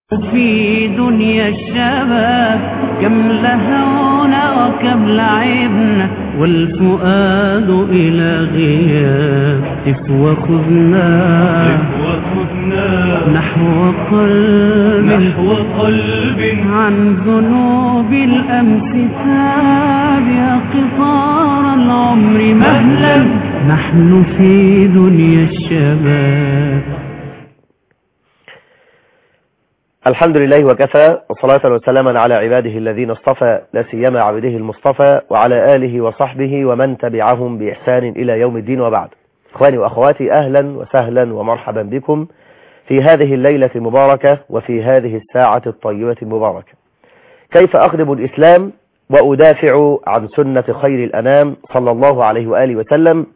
في دنيا الشباب كم لهونا وكم لعبنا والفؤاد إلى غياب تفوى خذنا نحو قلب عن ذنوب الأمس تاب يا قطار العمر مهلا نحن في دنيا الشباب. الحمد لله وكفى وصلاة وسلاما على عباده الذين اصطفى لا سيما عبده المصطفى وعلى آله وصحبه ومن تبعهم بإحسان إلى يوم الدين وبعد. إخواني وأخواتي، أهلا وسهلا ومرحبا بكم في هذه الليلة المباركة وفي هذه الساعة الطيبة المباركة. كيف أخدم الإسلام وأدافع عن سنة خير الأنام صلى الله عليه وآله وسلم؟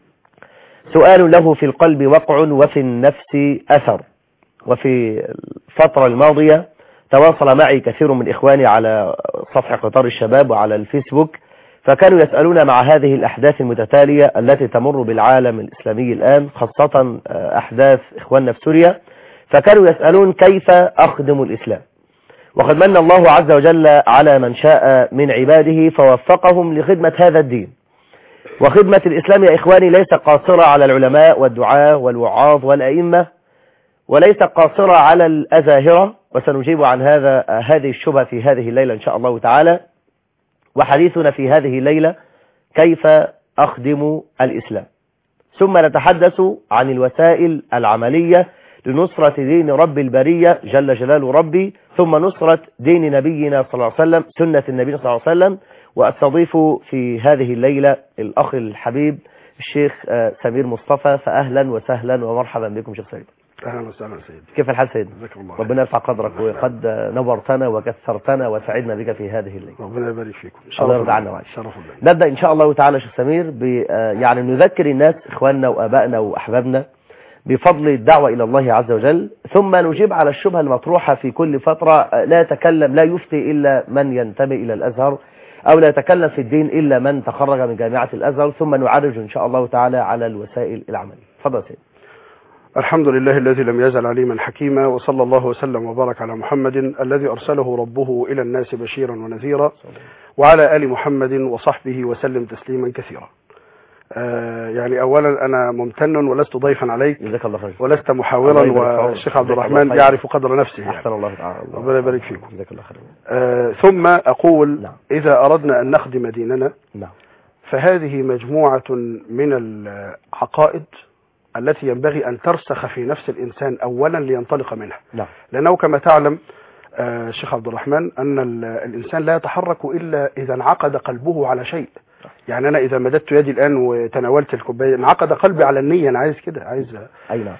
سؤال له في القلب وقع وفي النفس أثر. وفي الفترة الماضية تواصل معي كثير من إخواني على صفحة قطار الشباب وعلى الفيسبوك، فكانوا يسألون مع هذه الأحداث المتتالية التي تمر بالعالم الإسلامي الآن، خاصة أحداث إخواننا في سوريا، فكانوا يسألون كيف أخدم الإسلام. وقد من الله عز وجل على من شاء من عباده فوفقهم لخدمة هذا الدين. وخدمة الإسلام يا إخواني ليس قاصرة على العلماء والدعاة والوعاظ والأئمة، وليس قاصرة على الأزاهرة، وسنجيب عن هذه الشبهة في هذه الليلة إن شاء الله تعالى. وحديثنا في هذه الليلة كيف أخدم الإسلام، ثم نتحدث عن الوسائل العملية لنصرة دين رب البرية جل جلال ربي، ثم نصرة دين نبينا صلى الله عليه وسلم، سنة النبي صلى الله عليه وسلم. وأستضيف في هذه الليلة الأخ الحبيب الشيخ سمير مصطفى، فأهلا وسهلا ومرحبا بكم شيخ سيد. اهلا وسهلا سيدي. كيف الحال سيدي؟ جزاك الله ربنا يرفع قدرك، وقد نورتنا وكثرتنا وسعدنا بك في هذه الليله. ربنا يبارك فيكم. الله يرضى عنا وعنك. شرف الله. نبدا ان شاء الله تعالى شيخ سمير يعني نذكر الناس اخواننا وابائنا واحبابنا بفضل الدعوه الى الله عز وجل، ثم نجيب على الشبهه المطروحه في كل فتره. لا يتكلم، لا يفتي الا من ينتمي الى الازهر، او لا يتكلم في الدين الا من تخرج من جامعه الازهر، ثم نعرج ان شاء الله تعالى على الوسائل العمليه. تفضل سيدي. الحمد لله الذي لم يزل عليما حكيما، وصلى الله وسلم وبارك على محمد الذي أرسله ربه إلى الناس بشيرا ونذيرا، وعلى آل محمد وصحبه وسلم تسليما كثيرا. يعني أولا أنا ممتن ولست ضيفا عليك، جزاك الله خير، ولست محاورا، والشيخ عبد الرحمن يعرف قدر نفسه يعني. أحسن الله تعالى. ربنا يبارك فيكم. جزاك الله خير. ثم أقول نعم. إذا أردنا أن نخدم ديننا نعم. فهذه مجموعة من العقائد التي ينبغي أن ترسخ في نفس الإنسان أولا لينطلق منها. نعم. لأنه كما تعلم الشيخ عبد الرحمن أن الإنسان لا يتحرك إلا إذا انعقد قلبه على شيء. يعني أنا إذا مددت يدي الآن وتناولت الكوباية انعقد قلبي على النية، أنا عايز كده، عايز. أي نعم.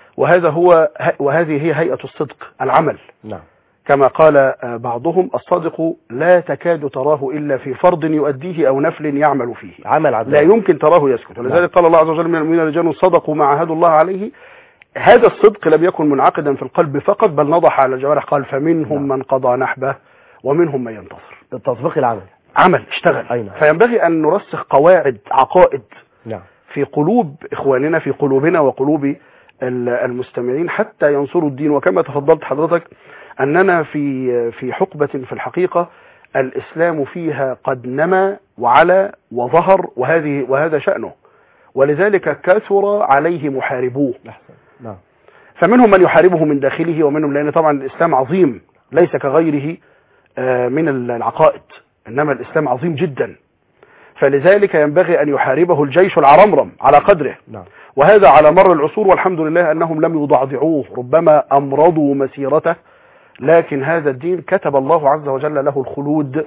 وهذه هي هيئة الصدق، العمل. نعم. كما قال بعضهم: الصادق لا تكاد تراه إلا في فرض يؤديه أو نفل يعمل فيه، عمل عبد لا يمكن تراه يسكت. ولذلك قال الله عز وجل: من المؤمنين رجال صدقوا ما عاهدوا الله عليه. هذا الصدق لم يكن منعقدا في القلب فقط، بل نضح على الجوارح. قال: فمنهم من قضى نحبه ومنهم من ينتصر. التطبيق العمل، عمل، اشتغل. أي نعم. فينبغي أن نرسخ قواعد، عقائد، نعم، في قلوب إخواننا، في قلوبنا وقلوب المستمعين، حتى ينصروا الدين. وكما تفضلت حضرتك أننا في حقبة في الحقيقة الإسلام فيها قد نما وعلى وظهر، وهذا شأنه، ولذلك كثر عليه محاربوه. نعم. فمنهم من يحاربه من داخله، ومنهم، لأن طبعا الإسلام عظيم ليس كغيره من العقائد، إنما الإسلام عظيم جدا، فلذلك ينبغي أن يحاربه الجيش العرمرم على قدره. نعم. وهذا على مر العصور، والحمد لله أنهم لم يضعضعوه، ربما أمرضوا مسيرته، لكن هذا الدين كتب الله عز وجل له الخلود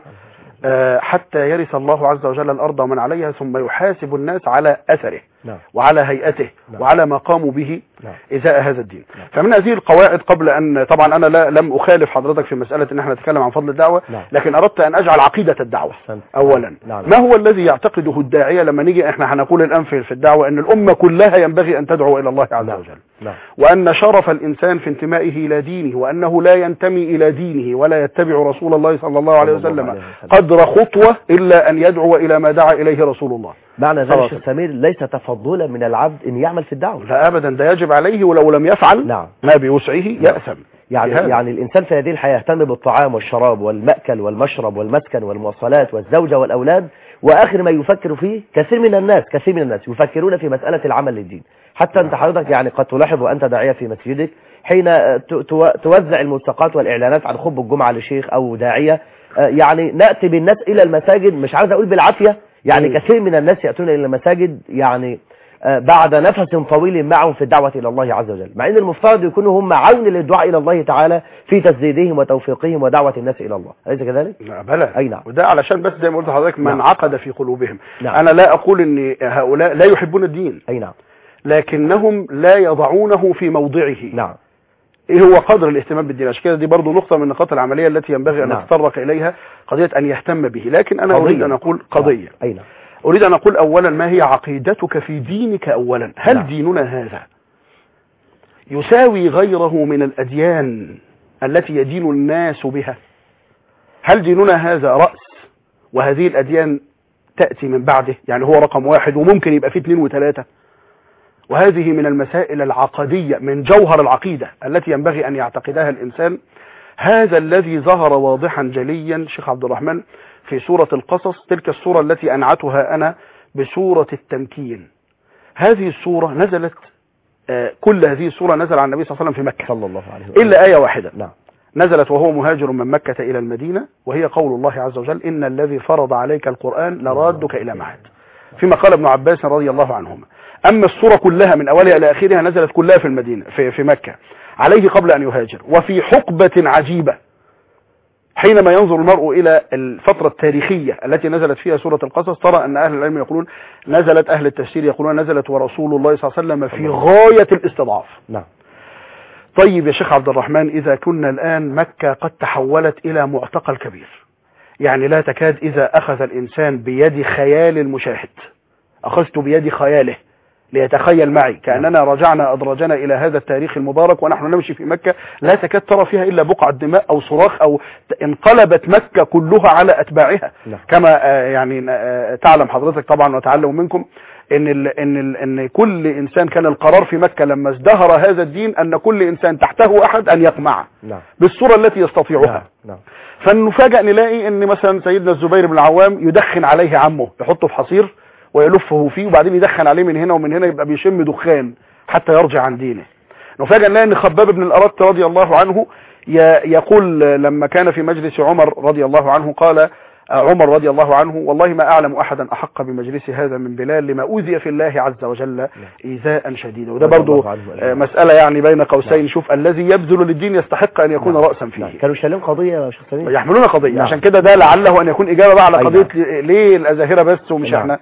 حتى يرث الله عز وجل الأرض ومن عليها، ثم يحاسب الناس على أثره. نعم. وعلى هيئته. نعم. وعلى ما قاموا به. نعم. إزاء هذا الدين. نعم. فمن هذه القواعد، قبل أن طبعا أنا لم أخالف حضرتك في مسألة أن احنا نتكلم عن فضل الدعوة. نعم. لكن أردت أن أجعل عقيدة الدعوة أولا. نعم. ما هو الذي يعتقده الداعية لما نيجي احنا هنقول الآن في الدعوة أن الأمة كلها ينبغي أن تدعو إلى الله عز وجل. نعم. وأن شرف الإنسان في انتمائه إلى دينه، وأنه لا ينتمي إلى دينه ولا يتبع رسول الله صلى الله عليه وسلم قدر خطوة إلا أن يدعو إلى ما دعا إليه رسول الله. معنى ذلك شيخ سمير ليس تفضلا من العبد أن يعمل في الدعوة، لا أبدا، ده يجب عليه، ولو لم يفعل نعم. ما بوسعه يأثم. يعني الإنسان في هذه الحياة يهتم بالطعام والشراب والمأكل والمشرب والمسكن والمواصلات والزوجة والأولاد، وآخر ما يفكر فيه كثير من الناس يفكرون في مسألة العمل للدين. حتى أنت حضرتك يعني قد تلاحظ وأنت داعية في مسجدك حين توزع الملصقات والإعلانات عن خطبة الجمعة لشيخ أو داعية، يعني نأتي بالناس إلى المساجد، مش عاوز أقول بالعافية، يعني كثير من الناس يأتون إلى المساجد يعني بعد نفس طويل معهم في الدعوة إلى الله عز وجل، مع أن المفترض يكونوا هم عون للدعاء إلى الله تعالى في تسديدهم وتوفيقهم ودعوة الناس إلى الله، أليس كذلك؟ لا بلى. أي نعم. وده علشان بس زي ما قلت لحضرتك من عقد في قلوبهم. نعم. أنا لا أقول أن هؤلاء لا يحبون الدين. أي نعم. لكنهم لا يضعونه في موضعه. نعم. ايه هو قدر الاهتمام بالدين؟ عشان كده دي برضو نقطة من النقاط العملية التي ينبغي ان نتطرق اليها، قضية ان يهتم به. لكن انا اريد ان اقول قضية. أي نعم. اريد ان اقول اولا ما هي عقيدتك في دينك اولا؟ هل ديننا هذا يساوي غيره من الاديان التي يدين الناس بها؟ هل ديننا هذا رأس وهذه الاديان تأتي من بعده؟ يعني هو رقم واحد وممكن يبقى فيه 2 و3. وهذه من المسائل العقدية من جوهر العقيدة التي ينبغي أن يعتقدها الإنسان. هذا الذي ظهر واضحا جليا شيخ عبد الرحمن في سورة القصص، تلك السورة التي أنعتها أنا بسورة التمكين. هذه السورة نزلت، كل هذه السورة نزل عن النبي صلى الله عليه وسلم في مكة صلى الله عليه وسلم إلا آية واحدة. نعم. نزلت وهو مهاجر من مكة إلى المدينة، وهي قول الله عز وجل: إن الذي فرض عليك القرآن لرادك إلى معاد، فيما قال ابن عباس رضي الله عنهما. أما السورة كلها من أولها إلى آخرها نزلت كلها في المدينة في مكة عليه قبل أن يهاجر. وفي حقبة عجيبة حينما ينظر المرء إلى الفترة التاريخية التي نزلت فيها سورة القصص ترى أن أهل العلم يقولون نزلت، أهل التفسير يقولون نزلت ورسول الله صلى الله عليه وسلم في غاية الاستضعاف. نعم. طيب يا شيخ عبد الرحمن، إذا كنا الآن مكة قد تحولت إلى معتقل كبير، يعني لا تكاد إذا أخذ الإنسان بيد خيال المشاهد، أخذت بيد خياله ليتخيل معي كأننا رجعنا أدرجنا إلى هذا التاريخ المبارك ونحن نمشي في مكة، لا تكاد ترى فيها إلا بقعة دماء أو صراخ، أو انقلبت مكة كلها على أتباعها. كما يعني تعلم حضرتك طبعا وتعلم منكم إن كل إنسان كان القرار في مكة لما ازدهر هذا الدين أن كل إنسان تحته أحد أن يقمعه بالصورة التي يستطيعها. فنفاجأ نلاقي إن مثلا سيدنا الزبير بن العوام يدخن عليه عمه، يحطه في حصير ويلفه فيه وبعدين يدخن عليه من هنا ومن هنا، يبقى بيشم دخان حتى يرجع عن دينه. نفاجأ نلاقي ان خباب بن الأرت رضي الله عنه يقول لما كان في مجلس عمر رضي الله عنه، قال عمر رضي الله عنه: والله ما أعلم أحدا أحق بمجلس هذا من بلال لما أوذي في الله عز وجل إيذاء شديدا. وده برضو مسألة يعني بين قوسين، شوف الذي يبذل للدين يستحق أن يكون رأسا فيه. كانوا يشيلون قضية يا شيخ سمير، يحملون قضية. عشان كده ده لعله أن يكون إجابة بقى على قضية ليه الأزاهرة بس ومش احنا.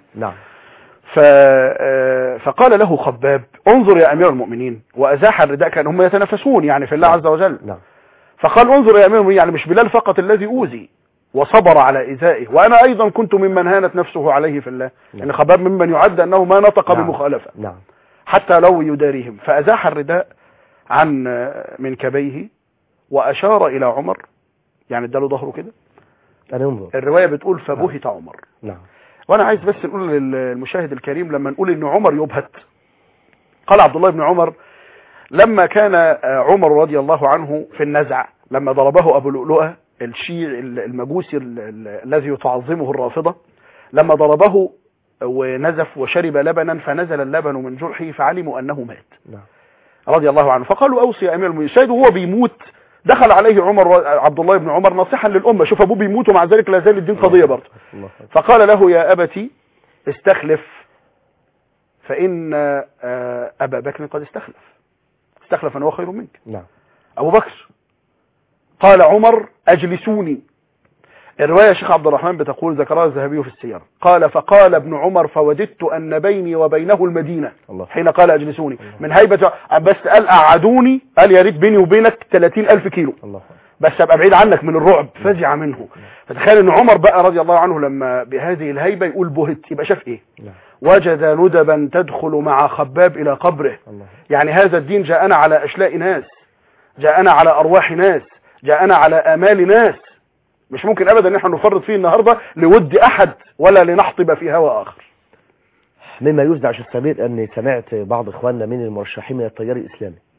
فقال له خباب: انظر يا أمير المؤمنين، وأزاح الرداء، كان هم يتنافسون يعني في الله عز وجل. فقال: انظر يا أمير المؤمنين، يعني مش بلال فقط الذي أوذي وصبر على إيذائه، وأنا أيضا كنت ممن هانت نفسه عليه في الله. إن خباب ممن يعد أنه ما نطق بمخالفة حتى لو يداريهم. فأزاح الرداء عن منكبيه وأشار إلى عمر، يعني اداله ظهره كده. الرواية بتقول: فبهت عمر. وانا عايز بس نقول للمشاهد الكريم، لما نقول ان عمر يبهت، قال عبد الله بن عمر: لما كان عمر رضي الله عنه في النزع، لما ضربه ابو لؤلؤة الشيعي المجوسي الذي تعظمه الرافضة، لما ضربه ونزف وشرب لبنا فنزل اللبن من جرحه فعلموا انه مات رضي الله عنه. فقالوا: اوصي يا امير المؤمنين. سيده وهو بيموت دخل عليه عبد الله بن عمر ناصحا للأمة، شوف أبوه بيموت ومع ذلك لا زال الدين قضية برضه. فقال له: يا أبتي استخلف، فإن أبا بكر قد استخلف أنه خير منك. أبو بكر. قال عمر: أجلسوني. الرواية شيخ عبد الرحمن بتقول، ذكرها الذهبي في السير، قال: فقال ابن عمر: فوددت أن بيني وبينه المدينة حين قال أجلسوني من هيبة، بس قال أعدوني، قال يا ريت بيني وبينك 30,000 كيلو بس أبقى بعيد عنك من الرعب. فزع منه. فتخيل أن عمر بقى رضي الله عنه لما بهذه الهيبة يقول بهت، يبقى شاف إيه؟ وجد ندبا تدخل مع خباب إلى قبره. يعني هذا الدين جاءنا على أشلاء ناس، جاءنا على أرواح ناس، جاءنا على آمال ناس، مش ممكن ابدا ان احنا نفرط فيه النهارده لود احد ولا لنحطب في هوى اخر. مما يفزع شيخ سمير اني سمعت بعض اخواننا من المرشحين من التيار الاسلامي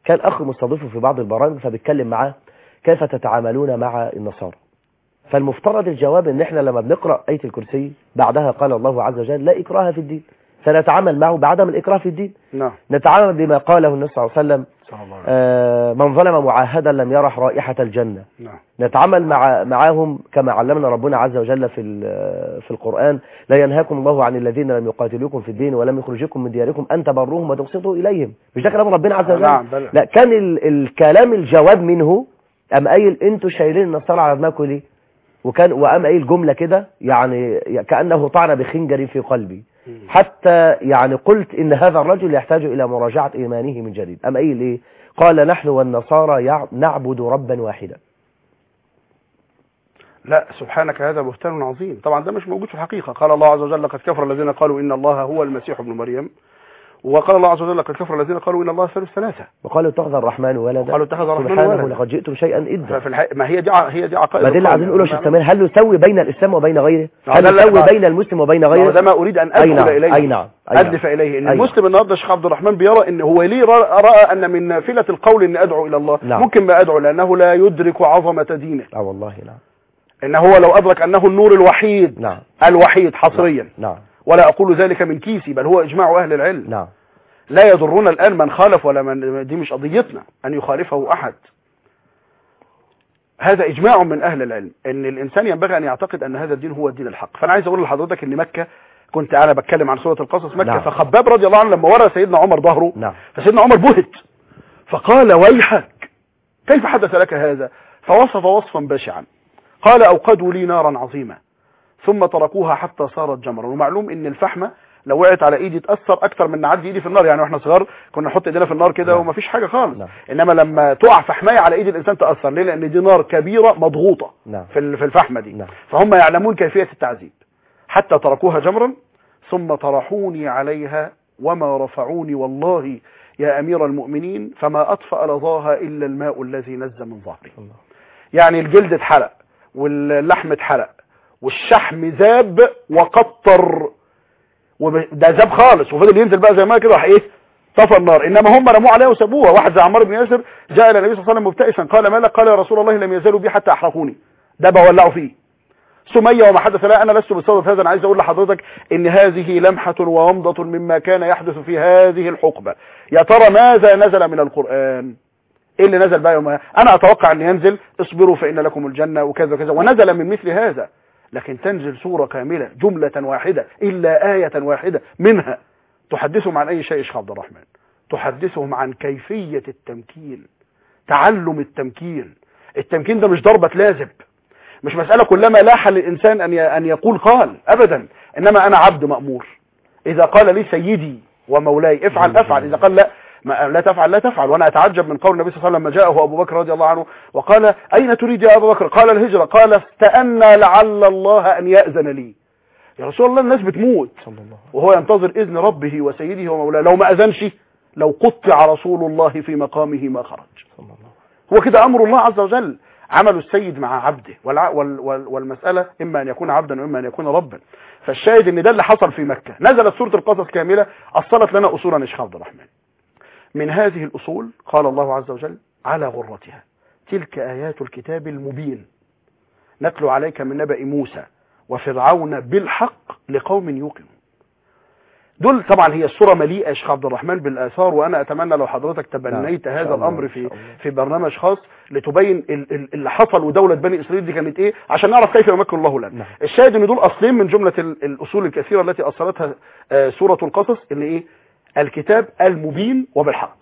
كان أخ مستضيفه في بعض البرامج فبيتكلم معاه كيف تتعاملون مع النصارى. فالمفترض الجواب ان احنا لما بنقرأ آية الكرسي بعدها قال الله عز وجل لا إكراه في الدين، فنتعامل معه بعدم الإكراه في الدين. نعم. نتعامل بما قاله النبي صلى الله عليه وسلم من ظلم معاهدا لم يرح رائحة الجنة. نعم. نتعامل معهم كما علمنا ربنا عز وجل في القرآن لا ينهاكم الله عن الذين لم يقاتلوكم في الدين ولم يخرجوكم من دياركم أن تبروهم وتقسطوا إليهم. مش ده كلام ربنا عز وجل؟ نعم. لا، كان الكلام الجواب منه أم قايل انتوا شايلين النصارى على دماغكم ليه؟ وقام قايل جملة كده يعني كأنه طعن بخنجر في قلبي، حتى يعني قلت إن هذا الرجل يحتاج إلى مراجعة إيمانه من جديد. أم قايل إيه؟ قال نحن والنصارى نعبد ربا واحدا. لا سبحانك، هذا بهتان عظيم. طبعا ده مش موجود في الحقيقة. قال الله عز وجل لقد كفر الذين قالوا إن الله هو المسيح ابن مريم، وقال الله عز وجل لقد كفر الذين قالوا إن الله ثالث ثلاثة، وقالوا اتخذ الرحمن ولدا، وقالوا اتخذ الرحمن سبحانه ولدا، لقد جئتم شيئا إدا. ما هي دي عقائد. ما دي اللي عايزين نقوله. هل نسوي بين الإسلام وبين غيره؟ هل نسوي بين المسلم وبين غيره؟ ده ما أريد أن أدخل إليه. أي نعم. أدف إليه إن المسلم النهارده الشيخ عبد الرحمن بيرى إن هو ليه رأى أن من نافلة القول إن أدعو إلى الله. نعم. ممكن ما أدعو لأنه لا يدرك عظمة دينه. والله نعم. إن هو لو أدرك أنه النور الوحيد. نعم. الوحيد حصريا. نعم. ولا أقول ذلك من كيسي، بل هو إجماع أهل العلم. نعم. لا يضرنا الآن من خالف ولا من، دي مش قضيتنا أن يخالفه أحد. هذا إجماع من أهل العلم أن الإنسان ينبغي أن يعتقد أن هذا الدين هو الدين الحق. فأنا عايز أقول لحضرتك أن مكة، كنت أنا بتكلم عن سورة القصص، مكة. نعم. فخباب رضي الله عنه لما ورى سيدنا عمر ظهره. نعم. فسيدنا عمر بهت فقال ويحك كيف حدث لك هذا؟ فوصف وصفا بشعا، قال أوقدوا لي نارا عظيمة ثم تركوها حتى صارت جمرا. ومعلوم أن الفحمة لو وقعت على ايدي تأثر اكتر من نعدي ايدي في النار. يعني واحنا صغار كنا نحط ايدينا في النار كده. نعم. ومفيش حاجة خالص. نعم. انما لما تقع فحماية على ايد الانسان تأثر. ليه؟ لان دي نار كبيرة مضغوطة. نعم. في الفحمة دي. نعم. فهم يعلمون كيفية التعذيب. حتى تركوها جمرا ثم طرحوني عليها وما رفعوني والله يا امير المؤمنين فما اطفأ لظاها الا الماء الذي نزل من ظهري. يعني الجلد اتحرق واللحم اتحرق والشحم ذاب وقطر، وده ذاب خالص وفضل ينزل بقى زي ما كده، راح ايه؟ طفى النار. انما هم رموا عليها وسابوها. واحد زي عمار بن ياسر جاء الى النبي صلى الله عليه وسلم مبتئسا، قال ما لك؟ قال يا رسول الله لم يزالوا بي حتى احرقوني. ده بولعوا فيه. سمية وما حدث لها. انا لست بصدد هذا. انا عايز اقول لحضرتك ان هذه لمحة وومضة مما كان يحدث في هذه الحقبة. يا ترى ماذا نزل من القرآن؟ ايه اللي نزل بقى يومها؟ انا اتوقع ان ينزل اصبروا فإن لكم الجنة وكذا وكذا، ونزل من مثل هذا. لكن تنزل سورة كاملة جملة واحدة إلا آية واحدة منها تحدثهم عن أي شيء. شيخ عبد الرحمن تحدثهم عن كيفية التمكين، تعلم التمكين. التمكين ده مش ضربة لازب، مش مسألة كلما لاح للإنسان أن يقول قال أبدا. إنما أنا عبد مأمور. إذا قال لي سيدي ومولاي افعل أفعل، إذا قال لا تفعل لا تفعل. وانا اتعجب من قول النبي صلى الله عليه وسلم لما جاءه ابو بكر رضي الله عنه وقال اين تريد يا ابو بكر؟ قال الهجرة. قال استأنى لعل الله ان يأذن لي. يا رسول الله الناس بتموت وهو ينتظر اذن ربه وسيده ومولاه. لو ما اذنش لو قطع رسول الله في مقامه ما خرج. هو كده امر الله عز وجل. عمل السيد مع عبده والمسألة اما ان يكون عبدا واما ان يكون ربا. فالشاهد ان ده اللي حصل في مكة. نزلت سورة القصص كاملة اصلت لنا اصولا يا شيخ عبد الرحمن. من هذه الأصول قال الله عز وجل على غرتها تلك آيات الكتاب المبين نتلو عليك من نبأ موسى وفرعون بالحق لقوم يوقنون. دول طبعا هي السورة مليئة يا شيخ عبد الرحمن بالآثار. وأنا أتمنى لو حضرتك تبنيت هذا الأمر في برنامج خاص لتبين اللي حصل ودولة بني إسرائيل دي كانت إيه، عشان نعرف كيف يمكن الله لنا. الشاهد إن دول أصلين من جملة الأصول الكثيرة التي أصلتها سورة القصص، اللي إيه؟ الكتاب المبين وبالحق.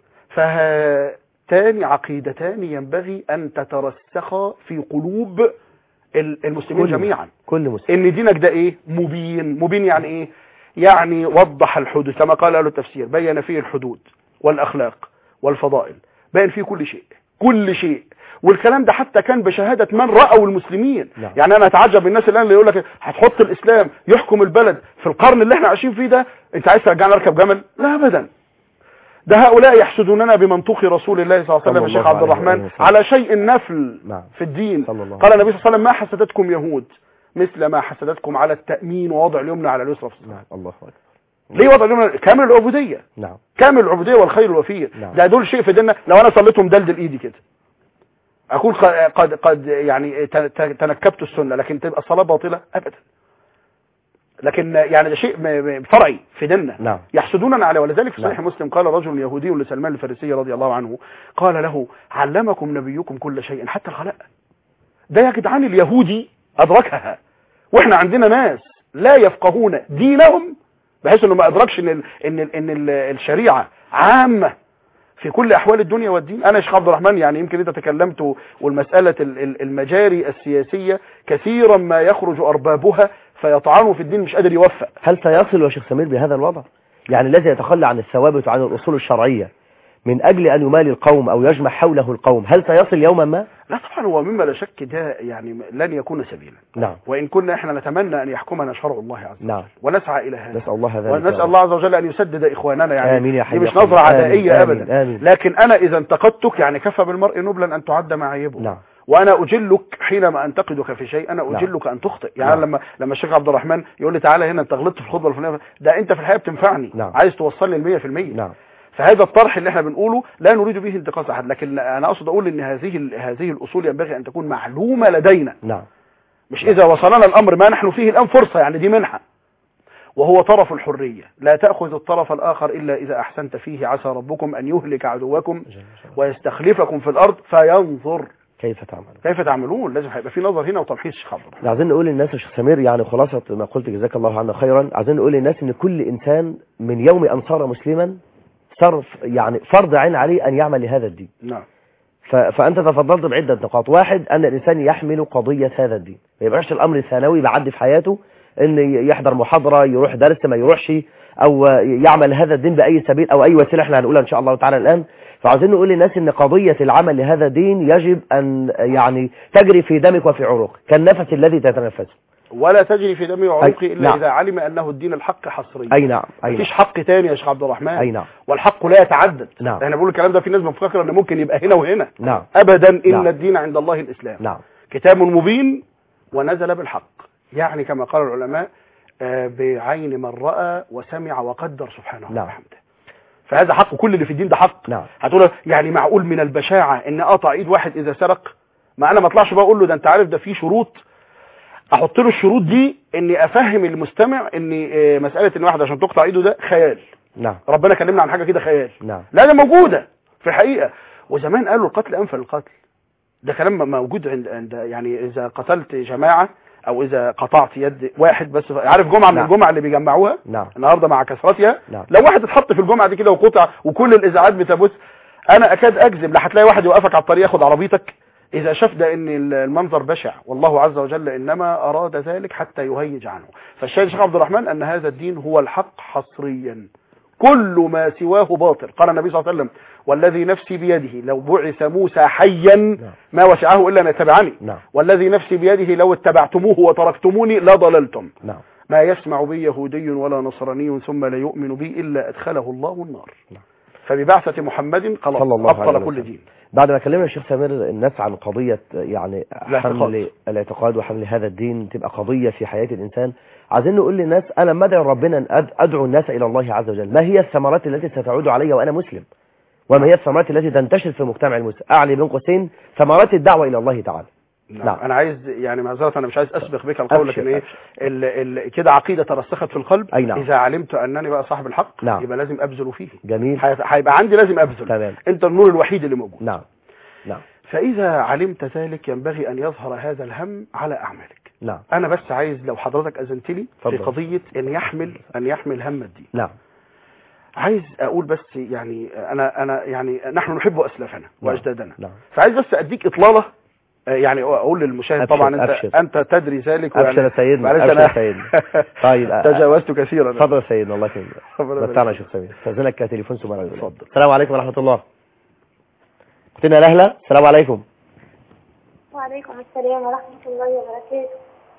فهاتان عقيدتان ينبغي أن تترسخا في قلوب المسلمين جميعا. كل مسلم. إن دينك ده إيه؟ مبين. مبين يعني إيه؟ يعني وضح الحدود كما قال أهل التفسير، بين فيه الحدود والأخلاق والفضائل، بين فيه كل شيء كل شيء. والكلام ده حتى كان بشهادة من رأوا المسلمين. نعم. يعني أنا أتعجب من الناس الآن اللي يقول لك هتحط الإسلام يحكم البلد في القرن اللي احنا عايشين فيه ده، أنت عايز ترجعنا نركب جمل؟ لا أبدا. ده هؤلاء يحسدوننا بمنطوق رسول الله صلى الله عليه وسلم يا شيخ عبد الرحمن على شيء نفل في الدين. قال النبي صلى الله عليه وسلم ما حسدتكم يهود مثل ما حسدتكم على التأمين ووضع اليمنى على اليسرى في الصلاة. الله أكبر. ليه وضع دون كامل العبودية؟ نعم. كامل العبودية والخير الوفير. نعم. ده دول شيء في ديننا. لو انا صليتهم دلدل ايدي كده اكون قد يعني تنكبت السنة، لكن تبقى الصلاة باطلة ابدا. لكن يعني ده شيء فرعي في ديننا. نعم. يحسدوننا عليه. ولذلك في صحيح نعم. مسلم قال رجل يهودي لسلمان الفارسي رضي الله عنه، قال له علمكم نبيكم كل شيء حتى الخلاء. ده يا جدعان اليهودي ادركها، واحنا عندنا ناس لا يفقهون دينهم بحيث انه ما ادركش ان الشريعه عامه في كل احوال الدنيا والدين. انا يا شيخ عبد الرحمن يعني يمكن انت تكلمت، والمساله المجاري السياسيه كثيرا ما يخرج اربابها فيطعنوا في الدين، مش قادر يوفق. هل سيصل يا شيخ سمير بهذا الوضع؟ يعني الذي يتخلى عن الثوابت وعن الاصول الشرعيه من اجل ان يمالي القوم او يجمع حوله القوم، هل سيصل يوما ما؟ لا طبعا، هو مما لا شك ده يعني لن يكون سبيلا. نعم. وان كنا احنا نتمنى ان يحكمنا شرع الله عز وجل. نعم. ونسعى الى هذا. نسال الله ذلك. ونسال الله عز وجل ان يسدد اخواننا. يعني آمين يا حي دي مش يا قيوم. نظره عدائيه آمين. ابدا. آمين. لكن انا اذا انتقدتك يعني كفى بالمرء نبلا ان تعد معايبه. نعم. وانا اجلك حينما انتقدك في شيء، انا اجلك ان تخطئ. يعني نعم. لما الشيخ عبد الرحمن يقول لي تعالى هنا انت غلطت في الخطبه الفلانيه، ده انت في الحقيقه بتنفعني. نعم. عايز توصلني ل 100%. نعم. فهذا الطرح اللي احنا بنقوله لا نريد به انتقاص احد، لكن انا اقصد اقول ان هذه الاصول ينبغي ان تكون معلومه لدينا. نعم. مش اذا وصلنا الامر ما نحن فيه الان فرصه، يعني دي منحه، وهو طرف الحريه. لا تاخذ الطرف الاخر الا اذا احسنت فيه، عسى ربكم ان يهلك عدوكم ويستخلفكم في الارض فينظر كيف تعملون. لازم هيبقى في نظر هنا وتمحيص. شيخ عبد الرحمن عايزين نقول للناس يا شيخ سمير، يعني خلاصه ما قلت جزاك الله عنا خيرا، عايزين نقول للناس ان كل انسان من يوم ان صار مسلما صار يعني فرض عين عليه ان يعمل لهذا الدين. نعم. فانت تفضلت بعده نقاط. واحد، ان الانسان يحمل قضيه هذا الدين، ما يبقاش الامر ثانوي بعدي في حياته، ان يحضر محاضره، يروح درس، ما يروحش، او يعمل هذا الدين باي سبيل او اي وسيله احنا هنقولها ان شاء الله تعالى الان. فعاوزين نقول للناس ان قضيه العمل لهذا الدين يجب ان يعني تجري في دمك وفي عروقك كالنفس الذي تتنفسه، ولا تجري في دمي وعروقي الا نعم. اذا علم انه الدين الحق حصريا. اي نعم. مفيش حق تاني يا شيخ عبد الرحمن. اي نعم. والحق لا يتعدد. نعم. احنا بنقول الكلام ده في ناس بتفكر ان ممكن يبقى هنا وهنا. نعم. ابدا. ان نعم. الدين عند الله الاسلام. نعم. كتاب مبين ونزل بالحق، يعني كما قال العلماء بعين من راى وسمع وقدر سبحانه نعم. وبحمده. فهذا حق، كل اللي في الدين ده حق. نعم. هتقول يعني معقول من البشاعه ان اقطع ايد واحد اذا سرق؟ ما انا ما اطلعش بقى اقول له ده انت عارف ده في شروط، احط له الشروط دي اني افهم المستمع ان مساله ان واحد عشان تقطع ايده ده خيال. نعم. ربنا كلمنا عن حاجه كده خيال. نعم. لا ده موجوده في الحقيقه. وزمان قالوا القتل انفى للقتل، ده كلام موجود عند يعني اذا قتلت جماعه او اذا قطعت يد واحد بس. عارف جمعه من الجمعه اللي بيجمعوها نعم. النهارده مع كثرتها. نعم. لو واحد اتحط في الجمعه دي كده وقطع وكل الاذاعات بتبث، انا اكاد اجزم لا هتلاقي واحد يوقفك على الطريق ياخد عربيتك اذا شاف ده ان المنظر بشع، والله عز وجل انما اراد ذلك حتى يهيج عنه. فالشاهد شيخ عبد الرحمن ان هذا الدين هو الحق حصريا، كل ما سواه باطل. قال النبي صلى الله عليه وسلم والذي نفسي بيده لو بعث موسى حيا ما وسعه الا ان يتبعني. والذي نفسي بيده لو اتبعتموه وتركتموني لضللتم. ما يسمع بي يهودي ولا نصراني ثم لا يؤمن بي الا ادخله الله النار. فببعثة محمد خلاص ابطل كل دين. بعد ما كلمنا الشيخ سمير الناس عن قضية يعني حمل الاعتقاد وحمل هذا الدين تبقى قضية في حياة الإنسان، عايزين نقول للناس أنا لما أدعو ربنا أدعو الناس إلى الله عز وجل، ما هي الثمرات التي ستعود علي وأنا مسلم؟ وما هي الثمرات التي تنتشر في المجتمع المسلم؟ أعني بين قوسين ثمرات الدعوة إلى الله تعالى. نعم. انا عايز يعني معذره انا مش عايز اسبق بك القول، لكن ايه كده عقيده ترسخت في القلب. نعم. اذا علمت انني بقى صاحب الحق نعم. يبقى لازم ابذل فيه. جميل. هيبقى عندي لازم ابذل. تمام. انت النور الوحيد اللي موجود. نعم. نعم. فاذا علمت ذلك ينبغي ان يظهر هذا الهم على اعمالك. نعم. انا بس عايز لو حضرتك اذنت لي في قضيه ان يحمل هم الدين. نعم. عايز اقول بس يعني انا يعني نحن نحب اسلافنا واجدادنا. نعم. فعايز بس اديك اطلاله، يعني اقول للمشاهد طبعا انت تدري ذلك. ابشر يا سيدنا. ابشر يا سيدنا. طيب تجاوزت كثيرا. اتفضل يا سيدنا. الله يكرمك. متعنا يا شيخ سمير. استاذنك كتليفون ثم اتفضل. السلام عليكم ورحمه الله. اختنا الاهلا السلام عليكم. وعليكم السلام ورحمه الله وبركاته.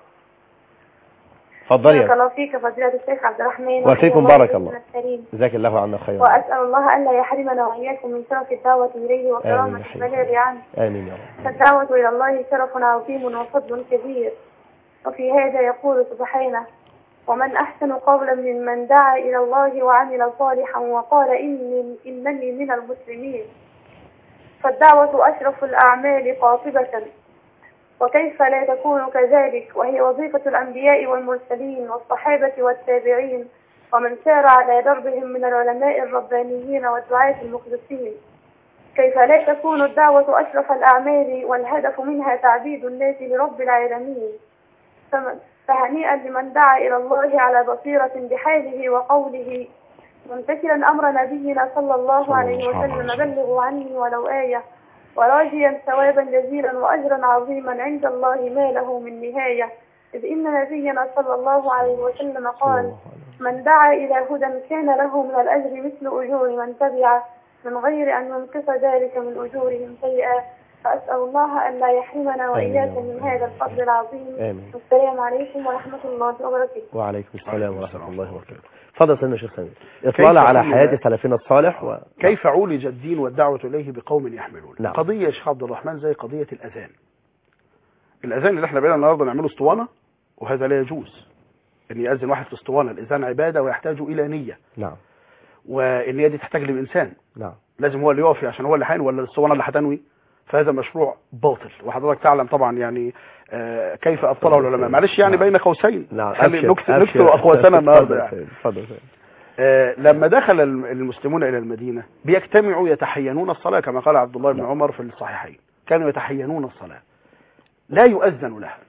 اتفضلي يا بارك الله فيك فضيلة الشيخ عبد الرحمن. وفيكم بارك الله. جزاك الله عنا خيرا. وأسأل الله ألا يحرمنا وإياكم من شرف الدعوة إليه وكرامة البلاغ عنه. آمين يا رب. فالدعوة إلى الله شرف عظيم وفضل كبير. وفي هذا يقول سبحانه ومن أحسن قولا ممن دعا إلى الله وعمل صالحا وقال إنني من المسلمين. فالدعوة أشرف الأعمال قاطبة، وكيف لا تكون كذلك، وهي وظيفة الأنبياء والمرسلين والصحابة والتابعين ومن سار على دربهم من العلماء الربانيين والدعاة المخلصين. كيف لا تكون الدعوة أشرف الأعمال والهدف منها تعبيد الناس لرب العالمين. فهنيئا لمن دعا إلى الله على بصيرة بحاله وقوله، ممتثلا أمر نبينا صلى الله عليه وسلم، بلغوا عني ولو آية، وراجيا ثوابا جزيلا وأجرا عظيما عند الله ما له من نهاية. إذ إن نبينا صلى الله عليه وسلم قال: من دعا إلى هدى كان له من الأجر مثل أجور من تبعه من غير أن ينقص ذلك من أجورهم شيئا. فأسأل الله أن لا يحرمنا وإياكم من هذا الفضل العظيم. آمين. والسلام عليكم ورحمة الله وبركاته. وعليكم السلام ورحمة الله وبركاته. تفضل سيدنا الشيخ سمير، إطلال على حياة سلفنا الصالح كيف عولج الدين والدعوة إليه بقوم يحملون. نعم. قضية يا شيخ عبد الرحمن زي قضية الأذان. الأذان اللي احنا بقينا النهارده نعمله اسطوانة، وهذا لا يجوز أن يأذن واحد في اسطوانة. الأذان عبادة ويحتاج إلى نية. نعم. والنية دي تحتاج للإنسان. نعم. لازم هو اللي يقف عشان هو اللي حين ولا الاسطوانة اللي هتنوي. فهذا مشروع باطل، وحضرتك تعلم طبعا يعني كيف أبطله العلماء. معلش يعني بين قوسين. نعم. نكسر أقواسنا النهارده يعني. تفضل. لما دخل المسلمون إلى المدينة بيجتمعوا يتحينون الصلاة كما قال عبد الله بن عمر في الصحيحين، كانوا يتحينون الصلاة لا يؤذن لها.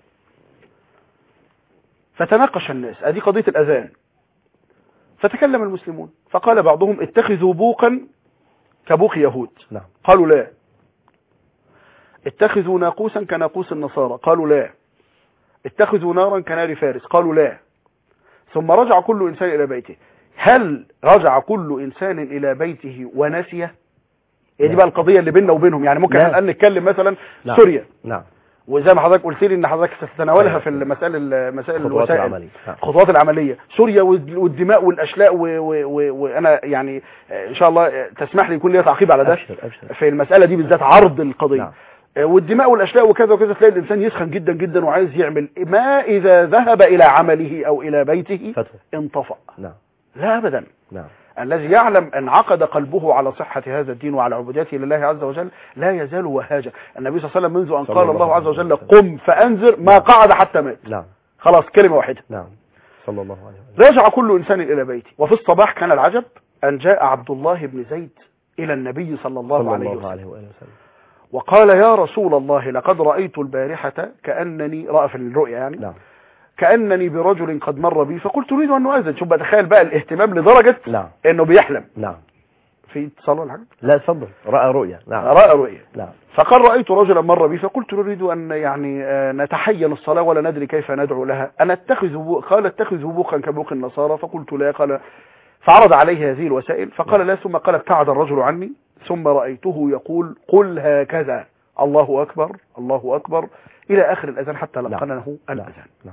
فتناقش الناس، ادي قضية الأذان. فتكلم المسلمون فقال بعضهم: اتخذوا بوقا كبوق يهود. نعم. قالوا لا. اتخذوا ناقوسا كناقوس النصارى. قالوا لا. اتخذوا نارا كنار فارس. قالوا لا. ثم رجع كل إنسان إلى بيته. هل رجع كل إنسان إلى بيته ونسيه؟ دي بقى القضية اللي بيننا وبينهم. يعني ممكن الآن نتكلم مثلا سوريا. نعم. وزي ما حضرتك قلت لي ان حضرتك ستتناولها في مسائل الوسائل، الخطوات العملية. سوريا والدماء والاشلاء وانا يعني ان شاء الله تسمح لي يكون لي تعقيب على ده. أبشر. في المسألة دي بالذات عرض القضية. نعم. والدماء والاشلاء وكذا وكذا، تلاقي الانسان يسخن جدا جدا وعايز يعمل ما اذا ذهب الى عمله او الى بيته انطفأ. نعم. لا ابدا. نعم. الذي يعلم أن عقد قلبه على صحة هذا الدين وعلى عبوديته لله عز وجل لا يزال وهاجا. النبي صلى الله عليه وسلم منذ أن قال الله عز وجل قم فأنذر ما قعد حتى مات. نعم. خلاص كلمة واحدة. نعم. صلى الله عليه وسلم. رجع كل إنسان إلى بيته. وفي الصباح كان العجب أن جاء عبد الله بن زيد إلى النبي صلى الله عليه وسلم وقال: يا رسول الله، لقد رأيت البارحة كأنني رأى في الرؤيا يعني. نعم. كأنني برجل قد مر بي فقلت أريد أن نؤذن. شوف بقى، تخيل بقى الاهتمام لدرجة نعم. إنه بيحلم. نعم. في اتصال ولا حاجة؟ لا تفضل. رأى رؤيا. نعم. رأى رؤيا. نعم. فقال: رأيت رجلا مر بي فقلت نريد أن يعني نتحين الصلاة ولا ندري كيف ندعو لها. أنا قال: اتخذوا بوقا كبوق النصارى. فقلت لا. قال: فعرض عليه هذه الوسائل فقال لا. ثم قال: ابتعد الرجل عني ثم رأيته يقول: قل هكذا، الله أكبر الله أكبر، إلى آخر الأذان حتى لقنه الأذان. نعم.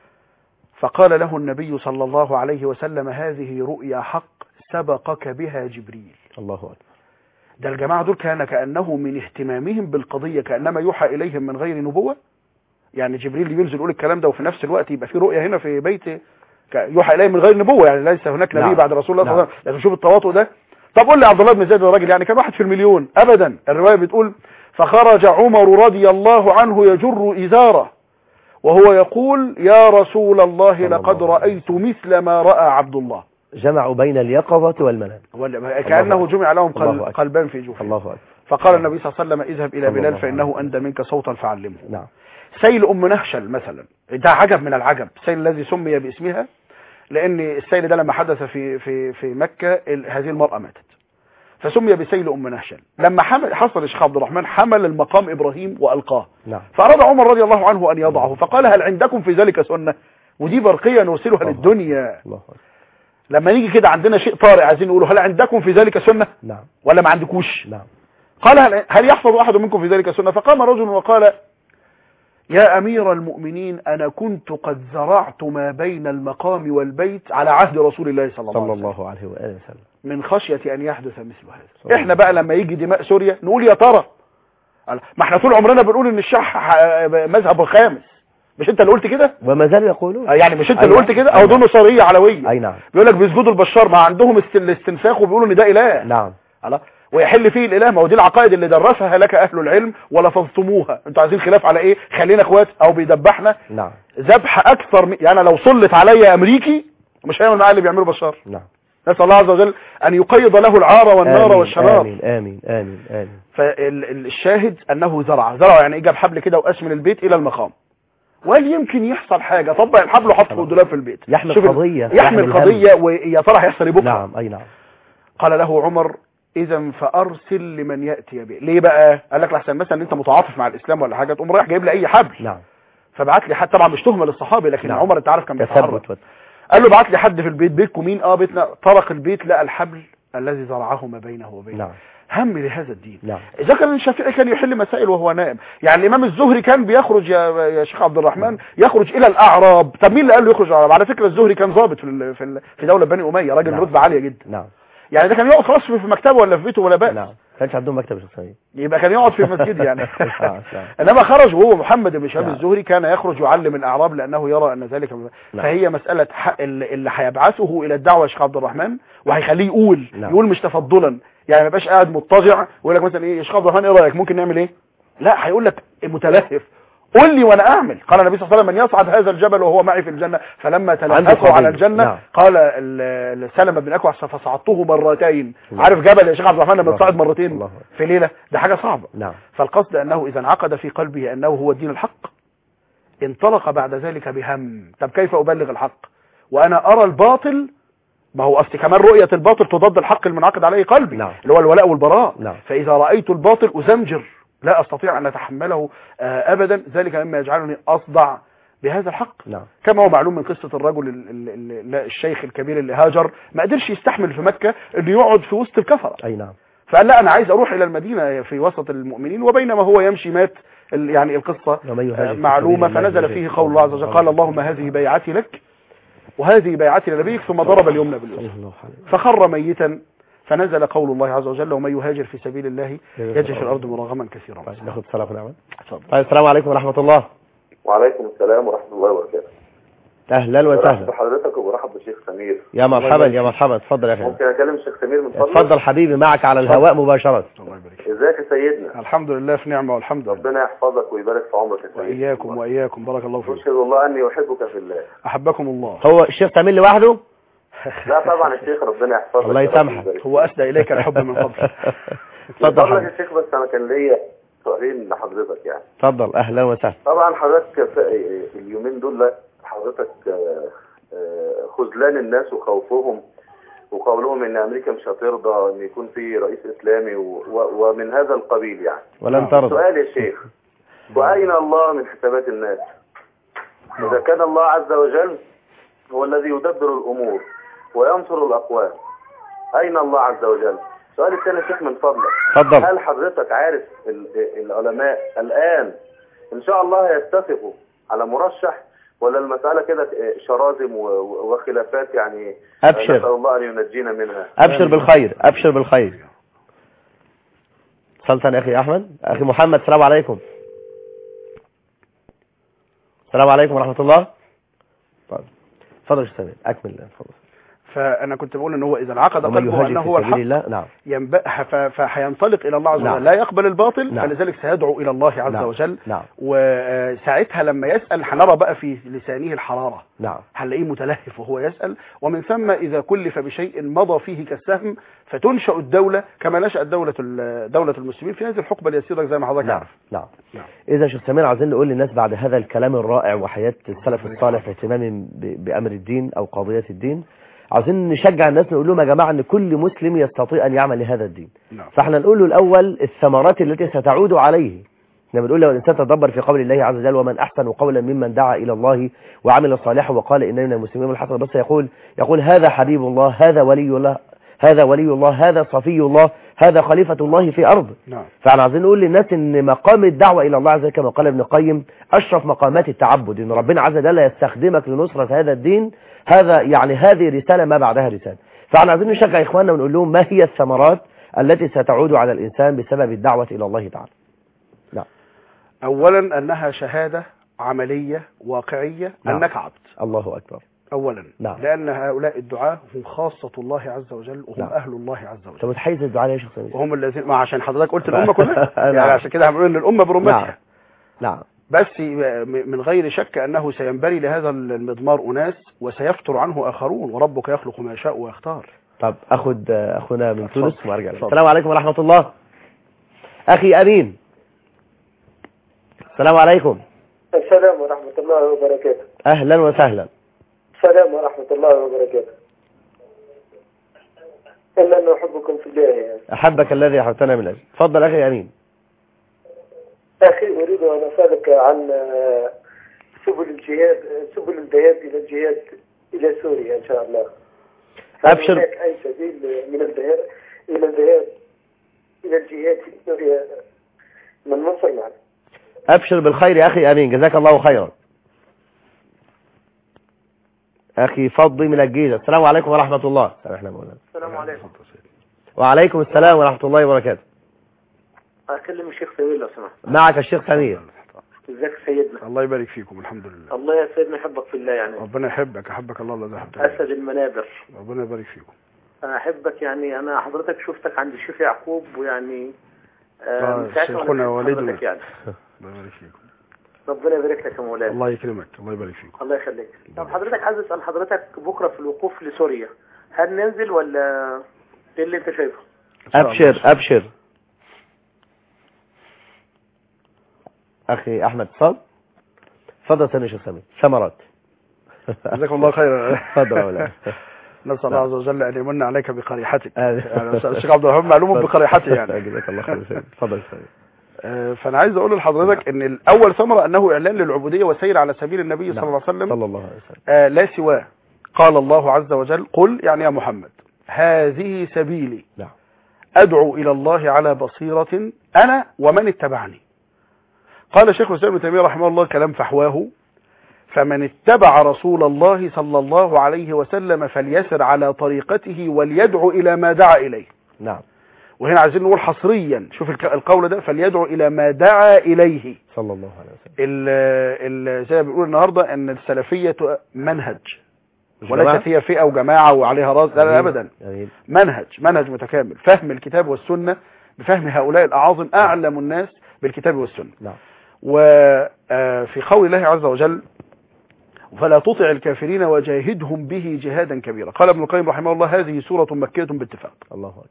فقال له النبي صلى الله عليه وسلم: هذه رؤيا حق سبقك بها جبريل. الله أكبر. ده الجماعة دول كأنه من اهتمامهم بالقضية كأنما يوحى إليهم من غير نبوة. يعني جبريل ينزل يقول الكلام ده وفي نفس الوقت يبقى في رؤيا هنا في بيته يوحى إليه من غير نبوة. يعني ليس هناك نبي بعد رسول الله صلى الله عليه وسلم. لازم شوف التواطؤ ده. طب قول لي عبد الله بن زيد الراجل يعني كان واحد في المليون؟ أبدا. الرواية بتقول: فخرج عمر رضي الله عنه يجر إزاره وهو يقول: يا رسول الله، لقد رأيت مثل ما رأى عبد الله. جمعوا بين اليقظة والمنام، كأنه جمع لهم قلبان في جوفه. الله أكبر. فقال النبي صلى الله عليه وسلم: اذهب إلى بلال فإنه أندى منك صوتا فعلمه. نعم. سيل أم نهشل مثلا، ده عجب من العجب. السيل الذي سمي باسمها لأن السيل ده لما حدث في مكة هذه المرأة ماتت فسمي بسيل أم نهشل. لما حصل الشيخ عبد الرحمن حمل المقام إبراهيم وألقاه. نعم. فأراد عمر رضي الله عنه أن يضعه فقال: هل عندكم في ذلك سنة؟ ودي برقية نرسلها للدنيا. الله. لما نيجي كده عندنا شيء طارئ عايزين نقوله: هل عندكم في ذلك سنة؟ نعم. ولا ما عندكوش؟ نعم. قال: هل يحفظ أحد منكم في ذلك سنة؟ فقام رجل وقال: يا أمير المؤمنين، أنا كنت قد زرعت ما بين المقام والبيت على عهد رسول الله صلى الله عليه وسلم من خشية أن يحدث مثل هذا. إحنا بقى لما يجي دماء سوريا نقول: يا ترى، ما احنا طول عمرنا بنقول إن الشح مذهب الخامس، مش انت اللي قلت كده؟ وما زالوا يقولون يعني مش انت اللي قلت كده؟ او دول نصريه علويه. اي نعم. بيقول لك بيسجدوا البشار، ما عندهم الاستنساخ وبيقولوا ان ده اله. نعم. ويحل فيه الاله. ما هو دي العقائد اللي درسها لك اهل العلم ولفظتموها. انتوا عايزين خلاف على ايه؟ خلينا اخوات او بيدبحنا. نعم. ذبح اكثر يعني لو صلت عليا امريكي مش هيعمل معايا اللي بيعمله بشار. نعم. نسال الله عز وجل ان يقيض له العار والنار والشرار. امين امين امين امين. فالشاهد انه زرع يعني ايه؟ جاب حبل كده وقاس من البيت الى المقام، وقال يمكن يحصل حاجه، طبق الحبل وحطه في الدولاب في البيت، يحمل قضيه، يحمل قضيه، ويا ترى هيحصل ايه بكره. نعم. اي نعم. قال له عمر اذا فارسل لمن ياتي به. ليه بقى؟ قال لك لحسن مثلا انت متعاطف مع الاسلام ولا حاجه، تقوم رايح جايب لي اي حبل. نعم. فبعت لي حد، طبعا مش تهمه للصحابي، لكن نعم. عمر انت عارف كان بيتحرك. قال له بعت لي حد في البيت. بيتكم مين؟ بيتنا. طرق البيت لقى الحبل الذي زرعه ما بينه وبينه. نعم. هم لهذا الدين. نعم. اذا كان الشافعي كان يحل مسائل وهو نائم، يعني الامام الزهري كان بيخرج يا شيخ عبد الرحمن يخرج الى الاعراب. طب مين اللي قال له يخرج الاعراب؟ على فكره الزهري كان ضابط في دوله بني اميه، راجل رتبه عاليه جدا. نعم. يعني ده كان يقعد خلاص في مكتبه ولا في بيته ولا بأس. نعم. كانش عندهم مكتب شخصي، يبقى كان يقعد في مسجد يعني. انما خرج وهو محمد بن شهاب الزهري كان يخرج يعلم الاعراب لانه يرى ان ذلك فهي مساله اللي هيبعثه الى الدعوه يا شيخ عبد الرحمن وهيخليه يقول مش تفضلا، يعني ما يبقاش قاعد مضطجع ويقول لك مثلا ايه يا شيخ عبد الرحمن ايه رايك ممكن نعمل ايه؟ لا، هيقول لك متلهف، قل لي وانا اعمل. قال النبي صلى الله عليه وسلم من يصعد هذا الجبل وهو معي في الجنه، فلما تلهفوا على الجنه قال سلمة بن اكوع فصعدته مرتين. عارف جبل يا شيخ عبد الرحمن لما تصعد مرتين في ليله؟ ده حاجه صعبه. فالقصد انه اذا انعقد في قلبه انه هو الدين الحق انطلق بعد ذلك بهم. طب كيف ابلغ الحق وانا ارى الباطل؟ ما هو اصل كمان رؤيه الباطل تضاد الحق المنعقد عليه قلبي، اللي هو الولاء والبراء. فاذا رايت الباطل ازمجر، لا استطيع ان اتحمله ابدا. ذلك مما يجعلني اصدع بهذا الحق. كما هو معلوم من قصه الرجل الشيخ الكبير اللي هاجر، ما قدرش يستحمل في مكه انه يقعد في وسط الكفره. اي نعم. فقال لا انا عايز اروح الى المدينه في وسط المؤمنين، وبينما هو يمشي مات. يعني القصه معلومه. فنزل فيه قول الله عز وجل قال اللهم هذه بيعتي لك وهذه بيعتي لنبيك، ثم ضرب اليمنى باليسرى فخر ميتا. فنزل قول الله عز وجل ومن يهاجر في سبيل الله يجد في الارض مراغما كثيرا. ناخد صلاه ونعمه. طيب السلام عليكم ورحمه الله. وعليكم السلام ورحمه الله وبركاته. اهلا وسهلا بحضرتك وبرحب بالشيخ سمير. يا مرحبا يا مرحبا. اتفضل يا اخي. ممكن اكلم الشيخ سمير من فضلك؟ اتفضل حبيبي، معك على الهواء مباشره. الله يبارك. ازيك يا سيدنا؟ الحمد لله في نعمه والحمد لله. ربنا يحفظك ويبارك في عمرك يا سيدنا. واياكم واياكم. بارك الله فيك. اشهد الله اني احبك في الله. احبكم الله. هو الشيخ سمير لوحده؟ لا طبعا الشيخ ربنا يحفظك. الله يسامحك. هو اسدى اليك الحب من فضلك. اتفضل يا شيخ. بس انا كان ليا سؤالين لحضرتك يعني. اتفضل. اهلا وسهلا. طبعا حضرتك اليومين دول حضرتك خذلان الناس وخوفهم وقولهم ان امريكا مش هترضى ان يكون في رئيس اسلامي ومن هذا القبيل يعني. ولن ترضى. سؤال يا شيخ، واين الله من حسابات الناس؟ اذا كان الله عز وجل هو الذي يدبر الامور وينصر الاقوام، اين الله عز وجل؟ السؤال الثاني يا شيخ من فضلك، اتفضل. هل حضرتك عارف العلماء الان ان شاء الله هيتفقوا على مرشح ولا المسألة كده شرازم وخلافات يعني؟ أبشر. نسأل الله أن ينجينا منها. أبشر بالخير. أبشر بالخير. صلتان أخي أحمد. أخي محمد السلام عليكم. السلام عليكم ورحمة الله. تفضل يا سيدي أكمل. تفضل. فانا كنت بقول ان هو اذا انعقد قلبه انه هو الحق نعم. فهينطلق الى الله عز وجل. لا يقبل الباطل. فلذلك سيدعو الى الله عز وجل. وساعتها لما يسأل هنرى بقى في لسانه الحرارة. هنلاقيه متلهف وهو يسأل. ومن ثم اذا كلف بشيء مضى فيه كالسهم فتنشأ الدولة كما نشأت دولة المسلمين في هذه الحقبة اليسيرة زي ما حضرتك عارف. نعم. إذا شيخ سمير عايزين نقول للناس بعد هذا الكلام الرائع وحياة السلف الصالح في اهتمام بأمر الدين أو قضية الدين، عايزين نشجع الناس نقول لهم يا جماعة ان كل مسلم يستطيع ان يعمل لهذا الدين. فاحنا نقول له الاول الثمرات التي ستعود عليه. احنا بنقول لو الانسان تدبر في قول الله عز وجل ومن احسن قولا ممن دعا الى الله وعمل صالحا وقال انني من المسلمين. الحسن بس يقول هذا حبيب الله، هذا ولي الله، هذا ولي الله، هذا صفي الله، هذا خليفة الله في أرض. فاحنا عايزين نقول للناس ان مقام الدعوة الى الله عز وجل كما قال ابن القيم اشرف مقامات التعبد، ان ربنا عز وجل يستخدمك لنصرة هذا الدين. هذا يعني هذه رسالة ما بعدها رسالة. فاحنا عايزين نشجع اخواننا ونقول لهم ما هي الثمرات التي ستعود على الانسان بسبب الدعوة الى الله تعالى. اولا انها شهادة عملية واقعية نعم. أنك عبد. الله أكبر. أولا نعم. لأن هؤلاء الدعاة هم خاصة الله عز وجل وهم نعم. أهل الله عز وجل. طب متحيز الدعاء يا شيخ سمير؟ وهم الذين ما عشان حضرتك قلت الأمة كلها يعني نعم. عشان كده هنقول إن الأمة برمتها. نعم. نعم. بس من غير شك أنه سينبري لهذا المضمار أناس وسيفتر عنه آخرون، وربك يخلق ما يشاء ويختار. طب أخذ أخونا من تونس وأرجع لك. السلام عليكم ورحمة الله. أخي أمين. السلام عليكم. السلام ورحمة الله وبركاته. أهلا وسهلا. السلام ورحمة الله وبركاته. إننا نحبكم في الله يعني. أحبك الذي أحبتنا من أجل. تفضل أخي أمين. أخي أريد أن أسألك عن سبل الجهاد، سبل الذهاب إلى الجهاد إلى سوريا إن شاء الله. أبشر. هناك أي سبيل من الذهاب إلى الجهاد في سوريا من مصر يعني؟ أبشر بالخير يا أخي أمين، جزاك الله خيرا. أخي فضي من الجيزة. السلام عليكم ورحمة الله. السلام عليكم. وعليكم السلام ورحمة الله وبركاته. أكلم الشيخ سمير لو سمحت. معك الشيخ سمير. ازيك سيدنا؟ الله يبارك فيكم. الحمد لله. الله يا سيدنا يحبك في الله يعني. ربنا يحبك، أحبك الله الذي أحبك. أسد المنابر. ربنا يبارك فيكم. أنا أحبك يعني. أنا حضرتك شفتك عند الشيخ يعقوب ويعني شيخنا والدنا يعني. الله يبارك فيكم. ربنا يبارك لك يا مولانا. الله يكرمك. الله يبارك فيكم. الله يخليك. طب حضرتك عايز اسال حضرتك بكره في الوقوف لسوريا هل ننزل ولا ايه اللي انت شايفه؟ أبشر أبشر. أخي أحمد صاد. تفضل سنة شيخ سمير. ثمرات. جزاكم الله خيرا. تفضل يا مولانا. نسأل الله عز وجل أن يمن عليك بقريحتك. يعني الشيخ عبد الرحمن معلوم بقريحته يعني. جزاك الله خير. تفضل سمير. فأنا عايز أقول لحضرتك أن الأول ثمرة أنه إعلان للعبودية وسير على سبيل النبي صلى الله عليه وسلم. صلى الله عليه وسلم. لا سواه. قال الله عز وجل قل يعني يا محمد هذه سبيلي أدعو إلى الله على بصيرة أنا ومن اتبعني. قال شيخ الإسلام ابن تيمية رحمه الله كلام فحواه فمن اتبع رسول الله صلى الله عليه وسلم فليسر على طريقته وليدعو إلى ما دعا إليه. نعم. وهنا عايزين نقول حصريا شوف القول ده فليدعو إلى ما دعا إليه صلى الله عليه وسلم. زي ما بيقول النهاردة أن السلفية منهج وليست هي فئة وجماعة وعليها راس. لا أبدا. منهج متكامل فهم الكتاب والسنة بفهم هؤلاء الأعاظم أعلم الناس بالكتاب والسنة. نعم. وفي قول الله عز وجل فلا تطع الكافرين وجاهدهم به جهادا كبيرا. قال ابن القيم رحمه الله هذه سورة مكية باتفاق. الله أكبر.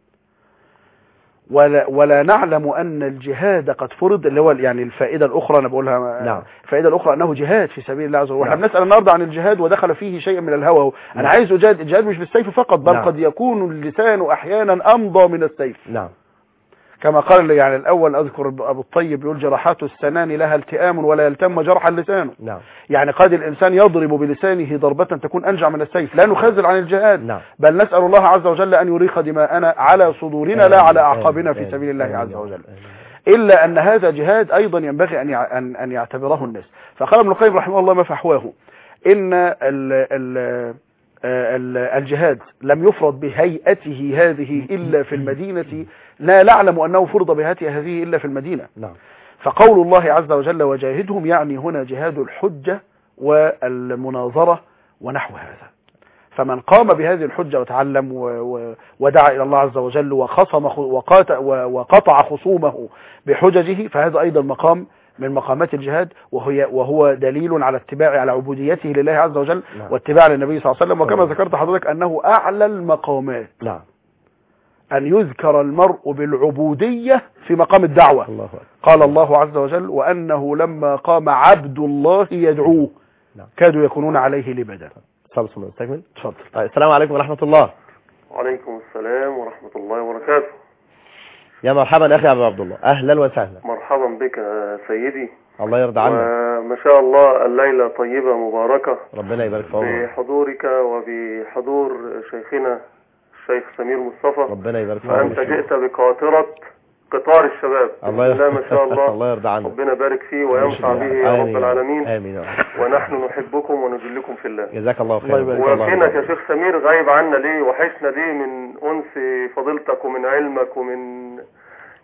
ولا نعلم أن الجهاد قد فرض اللي هو يعني الفائدة الأخرى أنا بقولها. نعم. الفائدة الأخرى أنه جهاد في سبيل الله عز وجل. نحن بنسأل النهارده عن الجهاد ودخل فيه شيء من الهوى. أنا عايز أجاهد. الجهاد مش بالسيف فقط بل قد يكون اللسان أحيانا أمضى من السيف. نعم. كما قال يعني الأول أذكر أبو الطيب يقول جراحات السنان لها التئام ولا يلتم جرح اللسان. نعم. يعني قد الإنسان يضرب بلسانه ضربة تكون أنجع من السيف. لا نخزل عن الجهاد. نعم. بل نسأل الله عز وجل أن يريق دماءنا على صدورنا لا على أعقابنا في سبيل الله عز وجل. إلا أن هذا جهاد أيضا ينبغي أن يعتبره الناس. فقال ابن القيم رحمه الله ما فحواه إن الجهاد لم يفرض بهيئته هذه إلا في المدينة. لا نعلم أنه فرض بهيئته هذه إلا في المدينة. نعم. فقول الله عز وجل وجاهدهم يعني هنا جهاد الحجة والمناظرة ونحو هذا. فمن قام بهذه الحجة وتعلم ودعا إلى الله عز وجل وقطع خصومه بحججه فهذا أيضا مقام من مقامات الجهاد وهو دليل على اتباع على عبوديته لله عز وجل. نعم. واتباع للنبي صلى الله عليه وسلم. وكما ذكرت حضرتك أنه أعلى المقامات. نعم. أن يذكر المرء بالعبودية في مقام الدعوة. الله. قال الله عز وجل وأنه لما قام عبد الله يدعوه. نعم. كادوا يكونون عليه لبدا. تفضل. السلام عليكم ورحمة الله. وعليكم السلام ورحمة الله وبركاته. يا مرحبا أخي أبو عبد الله. أهلا وسهلا. مرحبا بك سيدي. الله يرضى عنك. ما شاء الله الليلة طيبة مباركة. ربنا يبارك في عمرك. بحضورك وبحضور شيخنا الشيخ سمير مصطفى. ربنا يبارك في عمرك. فأنت جئت بقاطرة قطار الشباب. الله ما شاء الله. الله يرضى عنك. ربنا يبارك فيه وينفع به يا رب العالمين. آمين. ونحن نحبكم ونجلكم في الله. جزاك الله خير. وفينك يا شيخ سمير غايب عنا ليه؟ وحشنا ليه من أنس فضيلتك ومن علمك ومن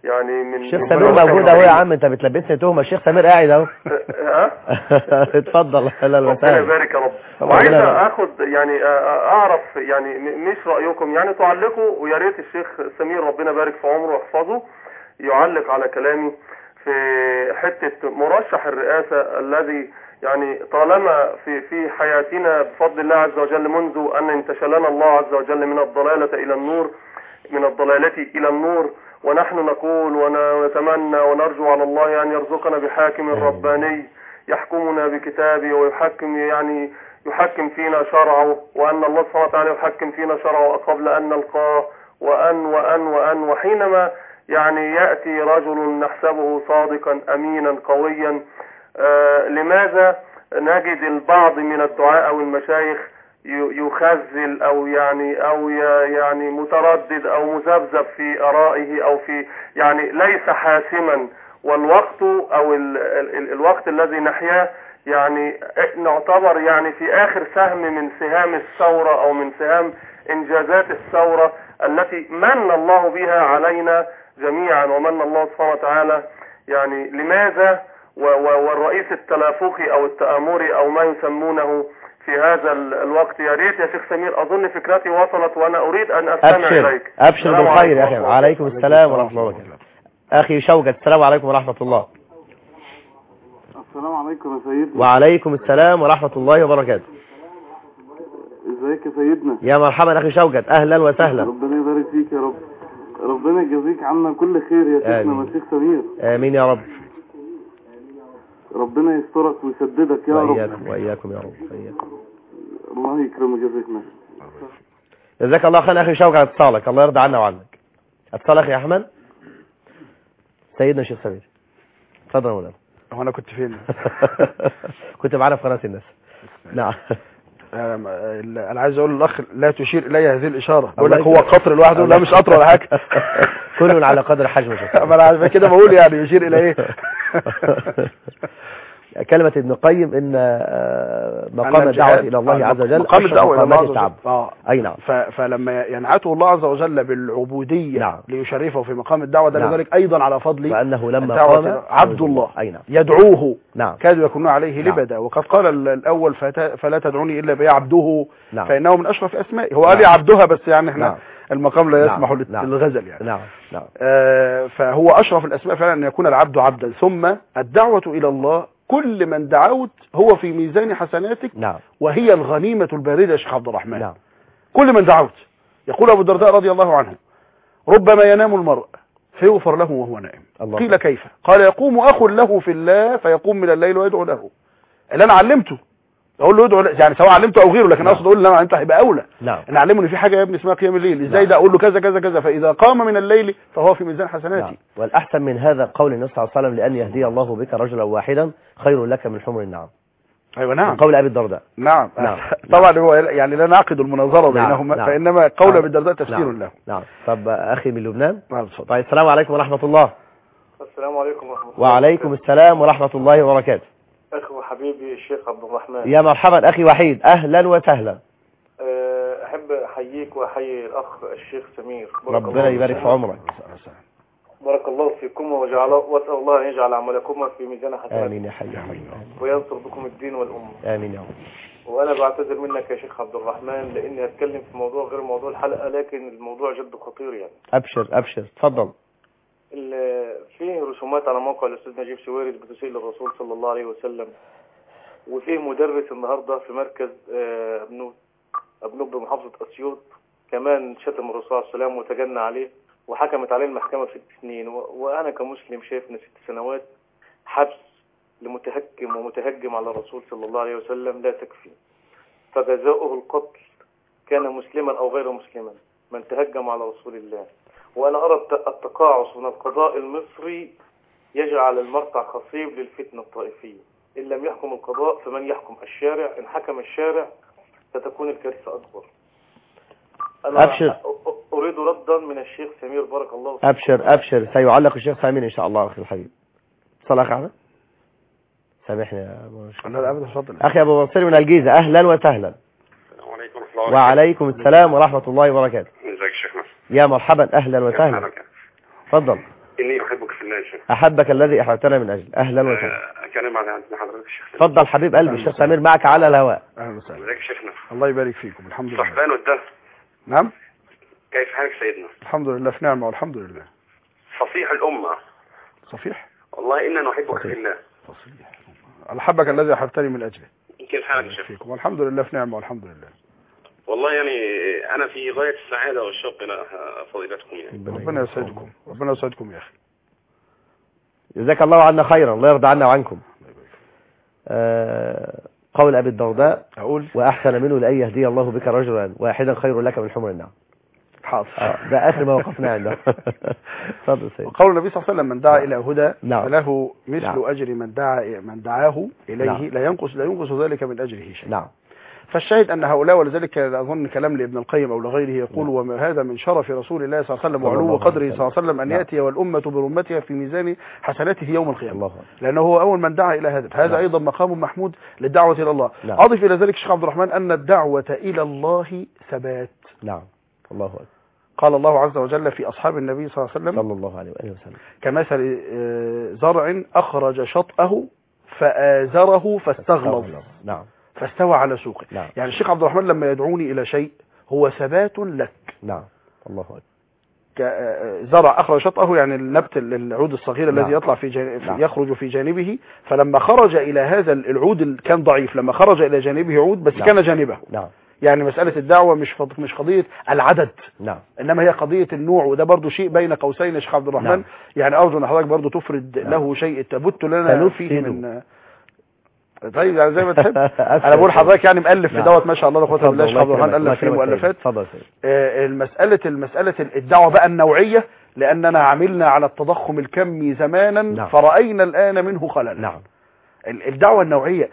يعني من الشيخ سمير موجود اهو يا عم، انت بتلبسني تهمه. الشيخ سمير قاعد اهو. اتفضل. لا ربنا يبارك يا رب. وعايز اخد يعني اعرف يعني مش رايكم، يعني تعلقوا، ويا ريت الشيخ سمير ربنا يبارك في عمره ويحفظه يعلق على كلامي في حته مرشح الرئاسه الذي يعني طالما في حياتنا بفضل الله عز وجل منذ ان انتشلنا الله عز وجل من الضلاله الى النور، من الضلالة إلى النور، ونحن نقول ونتمنى ونرجو على الله أن يرزقنا بحاكم رباني يحكمنا بكتابه ويحكم يعني يحكم فينا شرعه، وأن الله سبحانه وتعالى يحكم فينا شرعه قبل أن نلقاه، وأن وحينما يعني يأتي رجل نحسبه صادقا أمينا قويا، لماذا نجد البعض من الدعاء أو المشايخ يخزل او يعني متردد او مذبذب في ارائه او في يعني ليس حاسما، والوقت او الوقت الذي نحياه يعني نعتبر يعني في اخر سهم من سهام الثورة او من سهام انجازات الثورة التي من الله بها علينا جميعا، ومن الله سبحانه وتعالى. يعني لماذا والرئيس التلافقي او التآمري او ما يسمونه في هذا الوقت؟ يا ريت يا شيخ سمير، اظن فكرتي وصلت وانا اريد ان استمع اليك. ابشر بالخير يا اخي. وعليكم السلام ورحمه الله وبركاته. اخي شوقت، السلام عليكم ورحمه الله. السلام عليكم يا سيدنا. وعليكم السلام ورحمه الله وبركاته. ازيك يا سيدنا؟ يا مرحبا اخي شوقت، اهلا وسهلا. ربنا يبارك فيك يا رب، ربنا يجازيك عنا كل خير يا شيخنا يا شيخ سمير. امين يا رب. ربنا يسترك ويسددك يا رب. وإياكم يا رب. وإياكم. الله يكرمك ويجزيك. جزاك الله خير اخي شوقت على اتصالك، الله يرضى عنا وعنك. اتصال اخي احمد. سيدنا الشيخ سمير، اتفضل يا مولانا. هو انا كنت فين؟ كنت معانا في قناه الناس. نعم. انا عايز اقول للاخ لا تشير الي هذه الاشاره، بقول لك هو قطر لوحده، لا مش قطر ولا حاجه. كل على قدر حجمه. ما انا عارف كده بقول يعني يشير الى ايه. كلمة ابن القيم ان مقام الدعوة الى الله عز وجل مقام الدعوة الى الله عز وجل. اي نعم. فلما ينعته الله عز وجل بالعبودية نعم. ليشرفه في مقام الدعوة ده، لذلك ايضا على فضل وانه لما قام عبد الله اي نعم. يدعوه نعم. كادوا يكونون عليه لبدا، وقد قال الاول فلا تدعوني الا بيا عبده نعم. فانه من اشرف اسمائه. هو قال لي عبدها بس يعني احنا نعم. المقام لا يسمح للغزل يعني. نعم. نعم. فهو اشرف الاسماء فعلا ان يكون العبد عبدا. ثم الدعوة الى الله، كل من دعوت هو في ميزان حسناتك. نعم. وهي الغنيمة الباردة يا شيخ عبد الرحمن. نعم. كل من دعوت. يقول أبو الدرداء رضي الله عنه: ربما ينام المرء فيغفر له وهو نائم. قيل كيف؟ قال: يقوم أخ له في الله فيقوم من الليل ويدعو له. اللي أنا علمته اقول له ادعو، يعني سواء علمته او غيره، لكن اقصد اقول له انت هيبقى اولى. نعم. انا علمه ان في حاجه يا ابني اسمها قيام الليل، ازاي ده؟ اقول له كذا كذا كذا، فاذا قام من الليل فهو في ميزان حسناتي. نعم. والاحسن من هذا قول النبي صلى الله عليه وسلم: لان يهدي الله بك رجلا واحدا خير لك من حمر النعم. ايوه نعم. قول ابي الدرداء. نعم. طبعا هو يعني لا نعقد المناظره بينهما. نعم. فانما قول ابي الدرداء تفسير له. نعم. طب اخي من لبنان. نعم. طيب السلام عليكم ورحمه الله. السلام عليكم ورحمه الله. وعليكم السلام ورحمه الله وبركاته. اخي وحبيبي الشيخ عبد الرحمن. يا مرحبا اخي وحيد، اهلا وسهلا. احب احييك واحيي الاخ الشيخ سمير. ربنا يبارك في عمرك. بارك الله فيكم واسال الله ان يجعل عملكما في ميزان حسناتكم. امين يا حي يا حي. وينصر بكم الدين والامه. امين يا رب. وانا بعتذر منك يا شيخ عبد الرحمن لاني هتكلم في موضوع غير موضوع الحلقه، لكن الموضوع جد خطير يعني. ابشر ابشر اتفضل. فيه رسومات على موقع الاستاذ نجيب سويرس بتسيء للرسول صلى الله عليه وسلم، وفيه مدرس النهارده في مركز ابنوب بمحافظه اسيوط كمان شتم الرسول صلى الله عليه وسلم وتجنى عليه، وحكمت عليه المحكمه 6 سنين. وانا كمسلم شايف ان 6 سنوات حبس لمتهكم ومتهجم على الرسول صلى الله عليه وسلم لا تكفي، فجزاؤه القتل كان مسلما او غير مسلما من تهجم على رسول الله. وانا ارى التقاعس من القضاء المصري يجعل المرتع خصيب للفتنه الطائفيه. ان لم يحكم القضاء فمن يحكم؟ الشارع. ان حكم الشارع ستكون الكارثه اكبر. انا ابشر. اريد ردا من الشيخ سمير بارك الله فيك. ابشر ابشر، سيعلق الشيخ سمير ان شاء الله. اخي الحبيب صلاح احمد سامحني يا ابو لا لا ابدا اتفضل. اخي ابو منصور من الجيزه، اهلا وسهلا. السلام عليكم ورحمه الله. وعليكم السلام ورحمه الله وبركاته. ازيك يا شيخنا؟ يا مرحبا اهلا وسهلا. اتفضل. إني أحبك في الله يا شيخ. أحبك الذي أحببتنا من أجل. أهلا وسهلا. كلام على حضرتك الشيخ. اتفضل حبيب قلبي الشيخ سمير معك على الهواء. أهلا وسهلا. ازيك يا شيخنا؟ الله يبارك فيكم. الحمد لله. صحبان والدهر. نعم. كيف حالك سيدنا؟ الحمد لله في نعمة والحمد لله. فصيح الأمة. صفيح. والله إنا نحبك في الله. فصيح. أحبك الذي أحببتني من أجله. كيف حالك يا شيخ؟ فيكم والحمد لله في نعمة والحمد لله. والله يعني أنا في غاية السعادة والشوق إلى فضيلتكم يعني. ربنا يسعدكم. ربنا يسعدكم يا أخي. جزاك الله عنا خيرا. الله يرضى عنا وعنكم. قول أبي الدرداء أقول وأحسن منه لأن يهدي الله بك رجلا واحدا خير لك من حمر النعم. حاضر. ده آخر ما وقفنا عنده. تفضل سيدي. وقول النبي صلى الله عليه وسلم من دعا إلى هدى فله مثل نعم. أجر من دعاه إليه. نعم. لا ينقص ذلك من أجره شيء. نعم. فالشاهد أن هؤلاء، ولذلك أظن كلام لابن القيم أو لغيره يقول نعم. وهذا من شرف رسول الله صلى الله عليه وسلم وعلو قدره صلى الله عليه وسلم أن يأتي والأمة برمتها في ميزان حسناته يوم القيامة، لأنه هو أول من دعا إلى هذا. هذا أيضا مقام محمود للدعوة إلى الله. نعم. أضف إلى ذلك الشيخ عبد الرحمن أن الدعوة إلى الله ثبات. نعم. الله أكبر. قال الله عز وجل في أصحاب النبي صلى الله عليه وسلم صلى الله عليه وسلم كمثل زرع أخرج شطأه فآزره فاستغلظ. نعم. فاستوى على سوقه. نعم. يعني الشيخ عبد الرحمن لما يدعوني إلى شيء هو ثبات لك. نعم. الله أكبر. زرع أخرج شطأه يعني النبت العود الصغير الذي يطلع يخرج في جانبه، فلما خرج إلى هذا العود كان ضعيف، لما خرج إلى جانبه عود بس كان جانبه. نعم. يعني مسألة الدعوة مش قضية العدد. نعم. إنما هي قضية النوع، وده برضو شيء بين قوسين يا شيخ عبد الرحمن. نعم. يعني أرجو أن حضرتك برضو تفرد له شيء تبت لنا فيه من. طيب يعني زي ما تحب. انا بقول حضرتك يعني مؤلف في دوت ما شاء الله لا قوه الا بالله. الشيخ عبد الرحمن الف فيه مؤلفات. المساله الدعوه بقى النوعيه، لاننا عملنا على التضخم الكمي زمانا. نعم. فراينا الان منه خللا. نعم. الدعوه النوعيه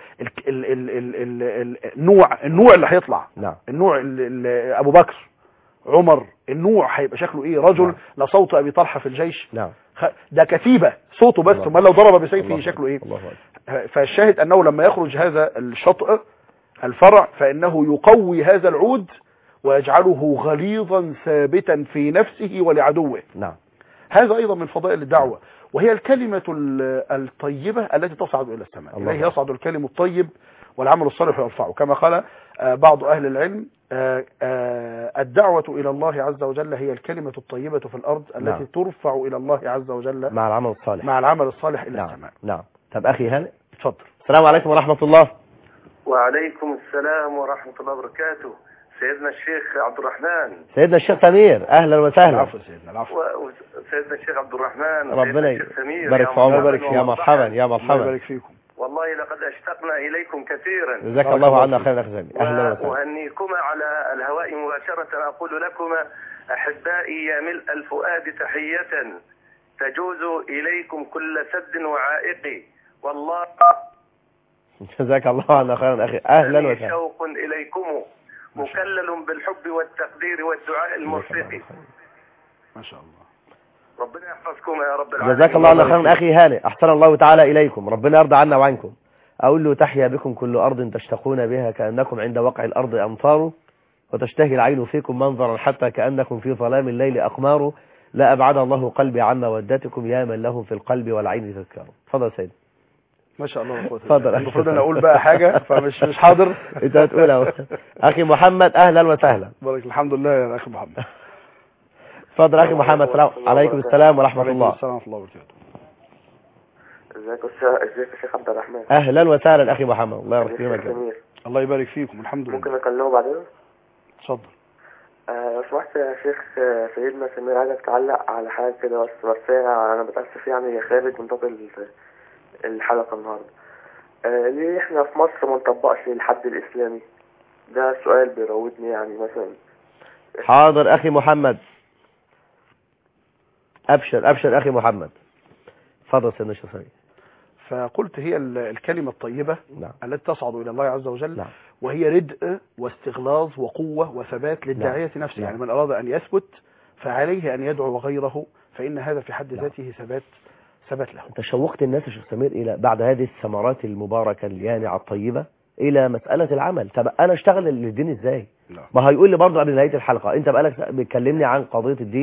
النوع اللي هيطلع. نعم. النوع ابو بكر عمر، النوع هيبقى شكله ايه؟ رجل. نعم. لصوت ابي طلحه في الجيش. نعم. ده كتيبه صوته بس، امال لو ضرب بسيفه شكله ايه؟ فالشاهد أنه لما يخرج هذا الشطء الفرع فإنه يقوي هذا العود ويجعله غليظا ثابتا في نفسه ولعدوه. نعم. هذا أيضا من فضائل الدعوة، وهي الكلمة الطيبة التي تصعد إلى السماء. إليه يصعد الكلم الطيب والعمل الصالح يرفعه، كما قال بعض أهل العلم الدعوة إلى الله عز وجل هي الكلمة الطيبة في الأرض التي ترفع إلى الله عز وجل مع العمل الصالح. مع العمل الصالح إلى السماء. نعم. طب أخي هانئ اتفضل. السلام عليكم ورحمة الله. وعليكم السلام ورحمة الله وبركاته. سيدنا الشيخ عبد الرحمن. سيدنا الشيخ سمير أهلا وسهلا. العفو سيدنا. العفو. سيدنا الشيخ عبد الرحمن. ربنا يبارك في عمرك. يا مرحبا يا مرحبا. يبارك فيكم. والله لقد اشتقنا إليكم كثيرا. جزاك الله عنا خير أخي سمير. أهلا وسهلا. وأهنيكما على الهواء مباشرة. أقول لكما أحبائي يا ملء الفؤاد تحية تجوز إليكم كل سد وعائق. والله جزاك الله عنا خيرا أخي. أهلا وسهلا. شوق إليكم مكلل بالحب والتقدير والدعاء المرفق. ما شاء الله. ربنا يحفظكم يا رب العالمين. جزاك الله عنا خيرا أخي هانئ. أحسن الله تعالى إليكم. ربنا يرضى عنا وعنكم. أقول له تحيا بكم كل أرض تشتقون بها كأنكم عند وقع الأرض أمطار، وتشتهي العين فيكم منظرا حتى كأنكم في ظلام الليل أقمار. لا أبعد الله قلبي عن مودتكم يا من لهم في القلب والعين تذكار. تفضل سيدي. ما شاء الله. اتفضل. المفروض انا اقول بقى حاجه فمش حاضر. انت هتقول اهو. اخي محمد اهلا وسهلا. بارك. الحمد لله يا اخي محمد. اتفضل اخي محمد. عليكم السلام ورحمه الله. السلام ورحمه الله وبركاته. ازيك يا شيخ عبد الرحمن. اهلا وسهلا اخي محمد. الله يبارك فيك. الله يبارك فيكم. الحمد لله. ممكن اكلمه بعدين؟ اتفضل. لو سمحت يا شيخ سيدنا سمير، عايزك تعلق على حاجه كده بس انا متاسف يعني خارج من نطاق الحلقه النهارده. ليه احنا في مصر ما نطبقش الحد الاسلامي؟ ده سؤال بيراودني يعني مثلا. حاضر اخي محمد. ابشر اخي محمد. اتفضل سيدنا الشيخ. فقلت هي الكلمة الطيبة. نعم. التي تصعد إلى الله عز وجل. نعم. وهي ردء واستغلاظ وقوة وثبات للداعية. نعم. نفسه. يعني من أراد أن يثبت فعليه أن يدعو غيره، فإن هذا في حد ذاته ثبات له. انت شوقت الناس يا شيخ سمير إلى بعد هذه الثمرات المباركة اليانعة الطيبة إلى مسألة العمل. طب أنا أشتغل للدين إزاي؟ نعم. ما هيقول لي برضه قبل نهاية الحلقة أنت بقالك بتكلمني عن قضية الدين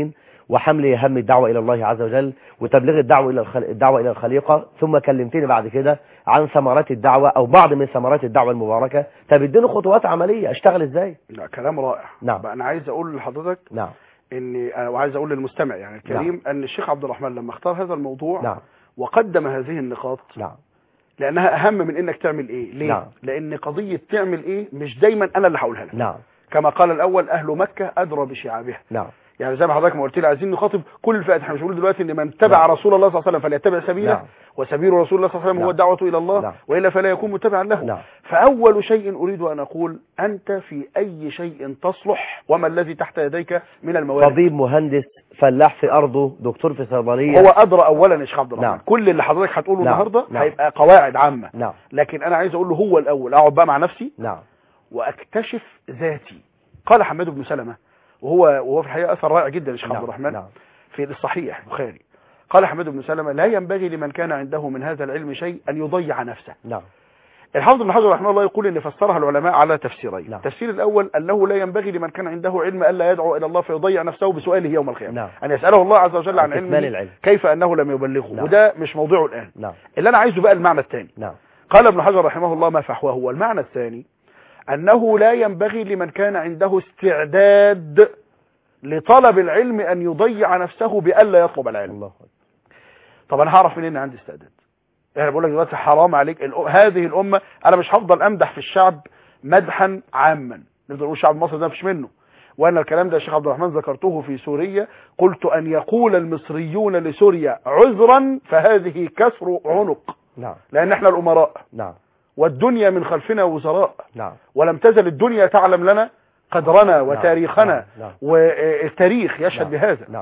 وحمل هم الدعوة إلى الله عز وجل وتبليغ الدعوة إلى الخليقة، ثم كلمتني بعد كده عن ثمرات الدعوة أو بعض من ثمرات الدعوة المباركة. طب اديني خطوات عملية أشتغل إزاي؟ لا كلام رائع. نعم. بقى أنا عايز أقول لحضرتك نعم وعايز أقول للمستمع يعني الكريم نعم. أن الشيخ عبد الرحمن لما اختار هذا الموضوع نعم. وقدم هذه النقاط نعم. لأنها أهم من إنك تعمل إيه. ليه؟ نعم. لأن قضية تعمل إيه مش دايما أنا اللي هقولها لك. نعم. كما قال الأول أهل مكة أدرى بشعابها. نعم. يعني زي ما حضرتك ما قلت لي عايزين نخاطب كل الفئات. احنا مش بنقول دلوقتي ان من تبع رسول الله صلى الله عليه وسلم فليتبع سبيله. نعم. وسبيل رسول الله صلى الله عليه وسلم هو الدعوة إلى الله. نعم. وإلا فلا يكون متبعا له. نعم. فأول شيء أريد أن أقول أنت في أي شيء تصلح وما الذي تحت يديك من الموارد. طبيب، مهندس، فلاح في أرضه، دكتور في صيدلية. هو أدرى أولا يا شيخ عبد الرحمن. نعم. كل اللي حضرتك هتقوله نعم. النهارده نعم. هيبقى قواعد عامة. نعم. لكن أنا عايز أقول له هو الأول أقعد بقى مع نفسي. نعم. وأكتشف ذاتي. قال حماد بن سلمة وهو في الحقيقة أثر رائع جدا يا شيخ عبد الرحمن. نعم. في الصحيح البخاري قال حماد بن سلمة لا ينبغي لمن كان عنده من هذا العلم شيء أن يضيع نفسه. نعم. الحافظ ابن حجر رحمه الله يقول ان فسرها العلماء على تفسيرين. نعم. التفسير الاول انه لا ينبغي لمن كان عنده علم الا يدعو الى الله فيضيع نفسه بسؤاله يوم القيامه. نعم. ان يساله الله عز وجل عن علمه العلم. كيف انه لم يبلغه. نعم. وده مش موضوعه الان. نعم. اللي انا عايزه بقى المعنى الثاني. نعم. قال ابن حجر رحمه الله ما فحواه هو المعنى الثاني انه لا ينبغي لمن كان عنده استعداد لطلب العلم ان يضيع نفسه بالا يطلب العلم. الله. طب انا هعرف منين ان عندي استعداد؟ يعني بقول لك دلوقتي حرام عليك هذه الامه. انا مش هفضل امدح في الشعب مدحا عاما نفضل نقول الشعب المصري ده مفيش منه. وانا الكلام ده يا شيخ عبد الرحمن ذكرته في سوريا. قلت ان يقول المصريون لسوريا عذرا فهذه كسر عنق. نعم. لان احنا الامراء. نعم. والدنيا من خلفنا وزراء. نعم. ولم تزل الدنيا تعلم لنا قدرنا وتاريخنا. نعم. نعم. والتاريخ يشهد نعم. بهذا. نعم.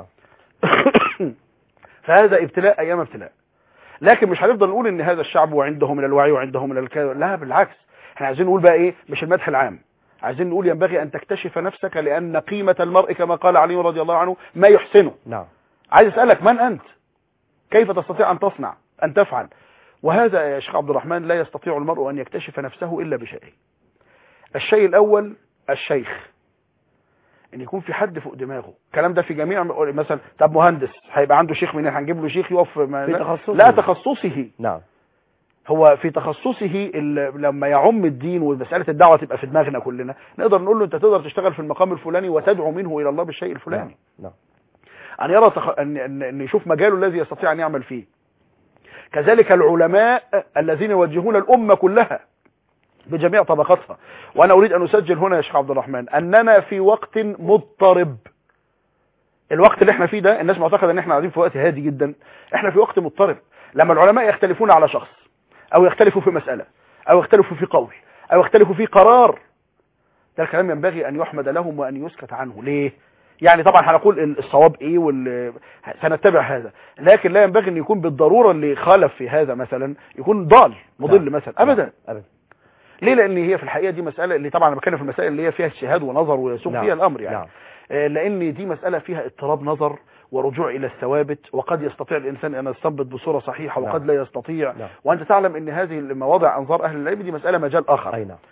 فهذا ابتلاء ايام ابتلاء. لكن مش هنفضل نقول ان هذا الشعب وعنده من الوعي وعنده من الكذا. لا بالعكس. احنا عايزين نقول بقى ايه مش المدح العام. عايزين نقول ينبغي ان تكتشف نفسك لان قيمة المرء كما قال علي رضي الله عنه ما يحسنه. نعم. عايز اسألك من انت؟ كيف تستطيع ان تصنع ان تفعل؟ وهذا يا شيخ عبد الرحمن لا يستطيع المرء ان يكتشف نفسه الا بشيئين. الشيء الاول الشيخ. ان يكون في حد فوق دماغه. الكلام ده في جميع مثلا طب مهندس هيبقى عنده شيخ منين؟ هنجيب له شيخ يقف في تخصصه. لا تخصصه. نعم. هو في تخصصه لما يعم الدين ومسألة الدعوة تبقى في دماغنا كلنا نقدر نقول له انت تقدر تشتغل في المقام الفلاني وتدعو منه الى الله بالشيء الفلاني. نعم. ان يرى ان يشوف مجاله الذي يستطيع ان يعمل فيه. كذلك العلماء الذين يوجهون الامة كلها بجميع طبقاتها. وانا اريد ان اسجل هنا يا شيخ عبد الرحمن اننا في وقت مضطرب. الوقت اللي احنا فيه ده الناس معتقده ان احنا قاعدين في وقت هادي جدا. احنا في وقت مضطرب. لما العلماء يختلفون على شخص او يختلفوا في مسألة او يختلفوا في قول او يختلفوا في قرار ده الكلام ينبغي ان يحمد لهم وان يسكت عنه. ليه؟ يعني طبعا هنقول الصواب ايه سنتبع هذا. لكن لا ينبغي ان يكون بالضرورة اللي خالف في هذا مثلا يكون ضال مضل مثلا. ابدا. ليه؟ لان هي في الحقيقة دي مسألة اللي طبعا انا بتكلم في المسائل اللي هي فيها اجتهاد ونظر ويسوق فيها الامر يعني. لان دي مسألة فيها اضطراب نظر ورجوع الى الثوابت وقد يستطيع الانسان ان يستنبط بصورة صحيحة وقد لا يستطيع. وانت تعلم ان هذه المواضع انظار اهل العلم دي مسألة مجال اخر. اي نعم.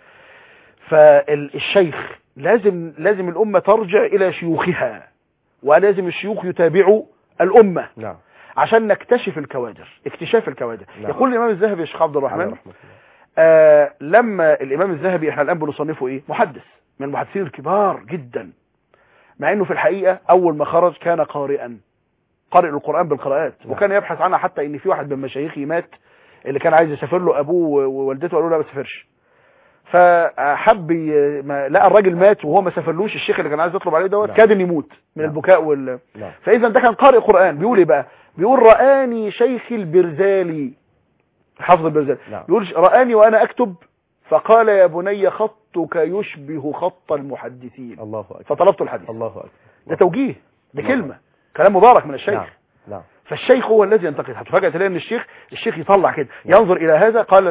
فالشيخ لازم الامة ترجع الى شيوخها ولازم الشيوخ يتابعوا الامة. نعم. عشان نكتشف الكوادر اكتشاف الكوادر. نعم. يقول الامام الذهبي يا شيخ عبد الرحمن لما الامام الذهبي احنا الان بنصنفه ايه محدث من المحدثين الكبار جدا مع انه في الحقيقة اول ما خرج كان قارئ القرآن بالقراءات. نعم. وكان يبحث عنها حتى ان في واحد من مشايخي مات اللي كان عايز يسافر له ابوه ووالدته قالوا له لا ما تسافرش. فحب لقى الراجل مات وهو ما سافرلوش الشيخ اللي كان عايز يطلب عليه دوت. نعم. كاد ان يموت من البكاء نعم. فاذا ده كان قارئ قرآن. بيقول ايه بقى؟ بيقول رآني شيخ البرزالي حافظ البرزالي. نعم. يقول رآني وانا اكتب فقال يا بني خطك يشبه خط المحدثين. الله أكبر. فطلبت الحديث. الله أكبر. ده توجيه ده كلمة كلام مبارك من الشيخ. نعم. نعم. فالشيخ هو الذي ينتقد. هتفاجئ تلاقي ان الشيخ يطلع كده. نعم. ينظر الى هذا. قال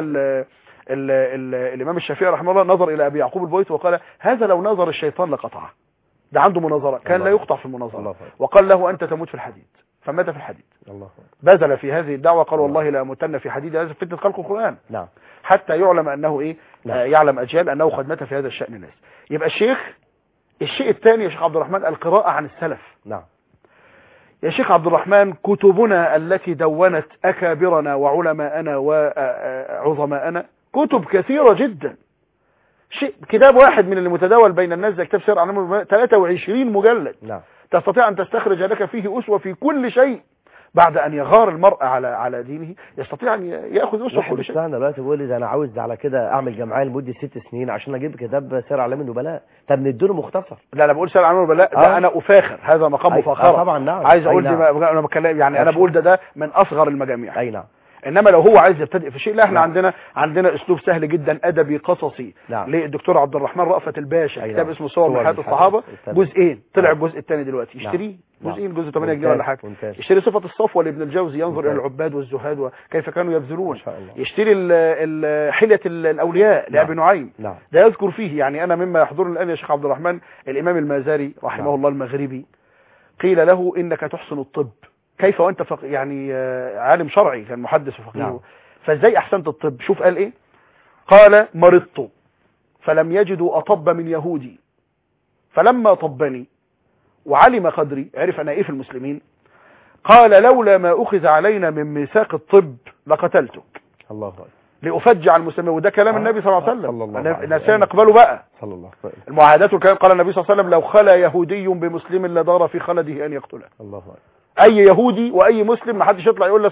الامام الشافعي رحمه الله نظر الى ابي يعقوب البويطي وقال هذا لو نظر الشيطان لقطعه. ده عنده مناظرة كان لا يقطع في المناظرة. وقال له انت تموت في الحديد فمات في الحديد. الله. بذل في هذه الدعوة. قال والله لا اموتن في حديد هذا فتنة خلق القرآن. نعم. حتى يعلم انه ايه. نعم. يعلم اجيال انه قد مات في هذا الشأن الناس. يبقى الشيء الثاني يا شيخ عبد الرحمن القراءة عن السلف. نعم. يا شيخ عبد الرحمن كتبنا التي دونت أكابرنا وعلماءنا وعظماءنا كتب كثيرة جدا. كتاب واحد من المتداول بين الناس ده كتاب سير أعلام النبلاء 23 مجلد. نعم. تستطيع أن تستخرج لك فيه أسوة في كل شيء. بعد أن يغار المرء على دينه يستطيع أن يأخذ أسوة في كل شيء. بتاعنا دلوقتي بيقول لي ده أنا عاوز على كده أعمل جمعية لمدة 6 سنين عشان أجيب كتاب سير أعلام النبلاء. طب نديله مختصر. لا أنا بقول سير أعلام النبلاء ده أنا أفاخر، هذا مقام مفاخرة. طبعا نعم. عايز أقول أنا بكلم يعني أنا بقول ده من أصغر المجاميع. أي نعم. انما لو هو عايز يبتدئ في شيء لا احنا عندنا اسلوب سهل جدا ادبي قصصي للدكتور عبد الرحمن رأفت الباشا. كتاب اسمه صور من حياة الصحابة جزئين، طلع الجزء الثاني دلوقتي اشتريه جزئين، جزء 8 جنيه ولا حاجه. يشتري صفة الصفوة لابن الجوزي ينظر الى العباد والزهاد وكيف كانوا يبذلون. يشتري حلية الاولياء لابي نعيم ده يذكر فيه. يعني انا مما يحضرني الان يا شيخ عبد الرحمن الامام المازري رحمه الله المغربي قيل له انك تحسن الطب، كيف وانت يعني عالم شرعي كان محدث وفقيه، فازاي احسنت الطب؟ شوف قال ايه، قال مرضت فلم يجدوا اطب من يهودي فلما طبني وعلم قدري، عرف انا ايه في المسلمين، قال لولا ما اخذ علينا من ميثاق الطب لقتلتك. الله اكبر. لأفجع المسلمين. وده كلام النبي صلى الله عليه وسلم. الناس نقبله بقى صلى الله عليه وسلم. المعاهدات والكلام. قال النبي صلى الله عليه وسلم لو خلا يهودي بمسلم لدار في خلده ان يقتله. الله اكبر. اي يهودي واي مسلم ما حدش يطلع يقول لك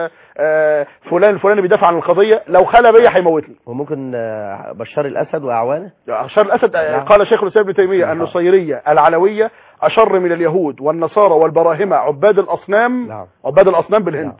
فلان الفلاني بيدافع عن القضيه، لو خلى بيا هيموتني. وممكن بشار الاسد واعوانه. بشار الاسد قال شيخ الاسلام ابن تيميه النصيريه العلويه اشر من اليهود والنصارى والبراهمه عباد الاصنام. عباد الاصنام بالهند.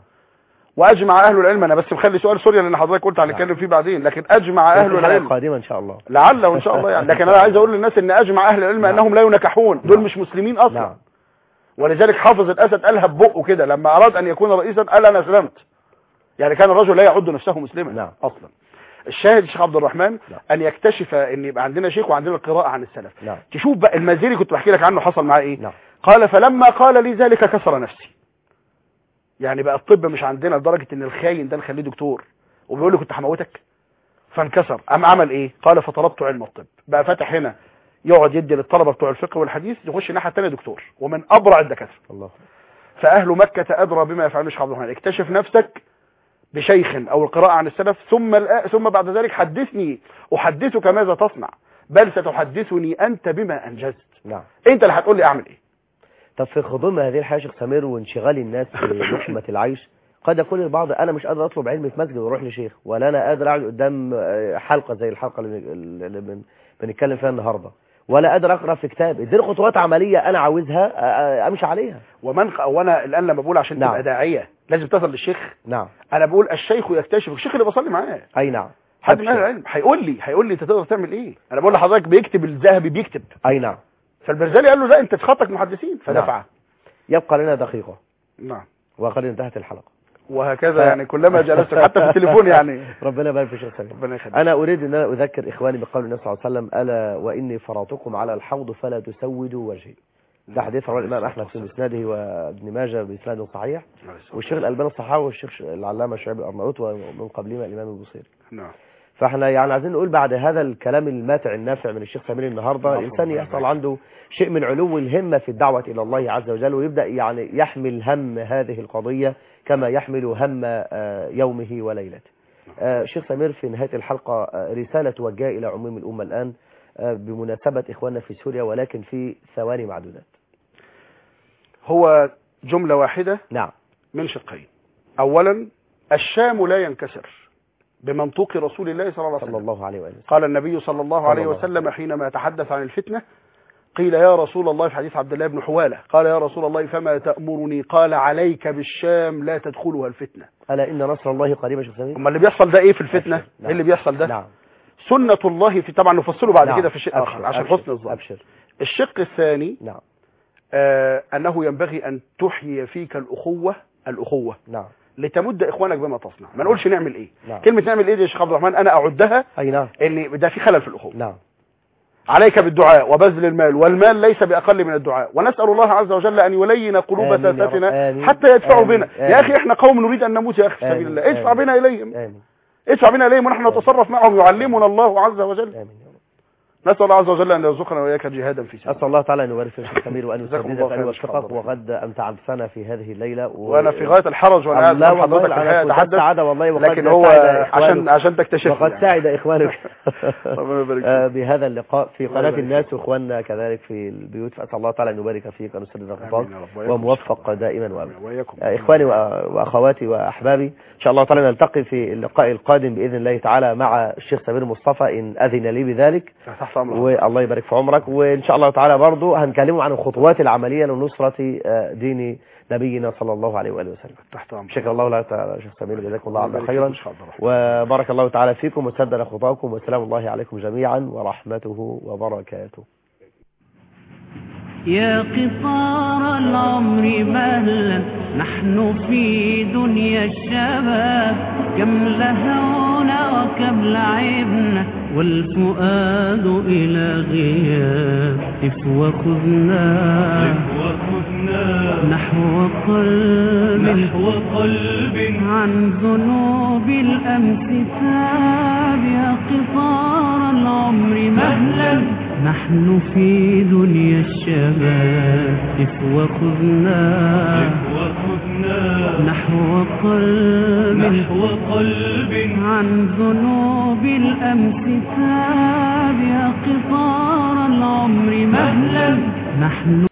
واجمع اهل العلم، انا بس مخلي سؤال سوريا لان حضرتك قلت هنتكلم فيه بعدين، لكن اجمع اهل العلم قادمه ان شاء الله لعل وان شاء الله يعني. لكن انا عايز اقول للناس ان اجمع اهل العلم انهم لا ينكحون، دول مش مسلمين اصلا. ولذلك حافظ الاسد قالها ببقه كده لما اراد ان يكون رئيسا قال انا اسلمت. يعني كان الرجل لا يعد نفسه مسلما اصلا. الشاهد الشيخ عبد الرحمن ان يكتشف ان يبقى عندنا شيخ وعندنا القراءه عن السلف. تشوف بقى المازري كنت بحكي لك عنه حصل معاه ايه. قال فلما قال لي ذلك كسر نفسي. يعني بقى الطب مش عندنا لدرجه ان الخاين ده نخليه دكتور وبيقول لي كنت هموتك، فانكسر. عمل ايه؟ قال فطلبت علم الطب. بقى فتح هنا يقعد يدي للطلبه بتوع الفقه والحديث، يخش الناحيه الثانيه دكتور ومن ابرع الدكاتره. الله. فاهل مكه ادرى بما يفعلون. الشيخ عبد الرحمن اكتشف نفسك بشيخ او القراءه عن السلف ثم بعد ذلك حدثني احدثك ماذا تصنع، بل ستحدثني انت بما انجزت. انت اللي هتقول لي اعمل ايه. طب في خضم هذه الحياه شيخ سمير وانشغال الناس بلحمه العيش، قد يقول البعض انا مش قادر اطلب علم في مسجد واروح لشيخ، ولا انا قادر اقعد قدام حلقه زي الحلقه اللي بنتكلم فيها النهارده، ولا قادر اقرا في كتاب. اديني خطوات عمليه انا عاوزها امشي عليها. وانا الان لما بقول عشان تبقى داعيه لازم تصل للشيخ. انا بقول الشيخ يكتشف. الشيخ اللي بصلي معاه اي نعم حد من اهل العلم هيقول لي انت تقدر تعمل ايه. انا بقول لحضرتك بيكتب الذهبي بيكتب. اي نعم. فالبرزالي قال له لا انت في خطك محدثين فدفع. يبقى لنا دقيقه. نعم. وقد انتهت الحلقه. وهكذا يعني كلما جلست حتى في التليفون يعني. ربنا يبارك في شيخ سمير. ربنا يخليك. انا اريد ان انا اذكر اخواني بقول النبي صلى الله عليه وسلم الا واني فرطكم على الحوض فلا تسودوا وجهي. ده حديث رواه الامام احمد في مسنده وابن ماجه باسناد صحيح، والشيخ الالباني الصحاوي والشيخ العلامه شعيب الارناؤوط ومن قبلهما الامام البوصيري. نعم. فاحنا يعني عايزين نقول بعد هذا الكلام الماتع النافع من الشيخ سمير النهارده الانسان يحصل عنده شيء من علو الهمه في الدعوه الى الله عز وجل، ويبدا يعني يحمل هم هذه القضيه كما يحمل هم يومه وليلته. شيخ سمير في نهايه الحلقه رساله توجه الى عموم الامه الان بمناسبه اخواننا في سوريا، ولكن في ثواني معدودات. هو جمله واحده نعم من شقين. اولا الشام لا ينكسر بمنطوق رسول الله صلى الله عليه وسلم. قال النبي صلى الله عليه وسلم حينما تحدث عن الفتنة قيل يا رسول الله في حديث عبد الله بن حوالة قال يا رسول الله فما تأمرني؟ قال عليك بالشام لا تدخلها الفتنة. ألا إن نصر الله قريب يا شيخ سمير. أما اللي بيحصل ده إيه في الفتنة؟ أبشر. نعم. إيه اللي بيحصل ده؟ نعم. سنة الله في طبعا نفصله بعد نعم. كده في شيء آخر عشان حسن الظن. الشق الثاني نعم. أنه ينبغي أن تحيي فيك الأخوة نعم. لتمد إخوانك بما تصنع. ما نقولش نعمل إيه. نعم. كلمة نعمل إيه دي يا شيخ عبد الرحمن أنا أعدها أي نعم. إن ده في خلل في الأخوة. نعم. عليك بالدعاء وبذل المال، والمال ليس بأقل من الدعاء، ونسأل الله عز وجل أن يلين قلوب سادتنا حتى يدفعوا بنا. يا أخي إحنا قوم نريد أن نموت يا أخي في سبيل الله، ادفع بنا إليهم. ادفع بنا إليهم ونحن نتصرف معهم، يعلمنا الله عز وجل. نسأل الله عز وجل أن يرزقنا وإياك جهادا في سبيله. أسأل الله تعالى أن يبارك في الشيخ سمير وأن يسددك وأن يوفقك. وقد أمتعتنا في هذه الليلة وأنا في غاية الحرج وأنا قاعد مع حضرتك في الحقيقة أتحدث، لكن هو عشان تكتشف وقد ساعد إخوانك بهذا اللقاء في قناة الناس وإخواننا كذلك في البيوت. فأسأل الله تعالى أن يبارك فيك وأن يسدد خطاك وموفق دائما وأبدا. إخواني وأخواتي وأحبابي، إن شاء الله تعالى نلتقي في اللقاء القادم بإذن الله تعالى مع الشيخ سمير مصطفى إن أذن لي بذلك، والله يبارك في عمرك. وإن شاء الله تعالى برضو هنكلموا عن الخطوات العملية لنصرة دين نبينا صلى الله عليه وآله وسلم. شكرا الله لك يا شيخ سمير، جزاكم الله عنا خيرا وبارك الله تعالى فيكم وسدد خطاكم، وسلام الله عليكم جميعا ورحمته وبركاته. يا قطار العمر مهلا نحن في دنيا الشباب، كم لهونا وكم لعبنا والفؤاد إلى غياب. قف وخذنا نحو قلب عن ذنوب الأمس تاب. يا قطار العمر مهلا نحن في دنيا الشباب. قف وخذنا نحو قلب عن ذنوب الأمس تاب. يا قطار العمر مهلا نحن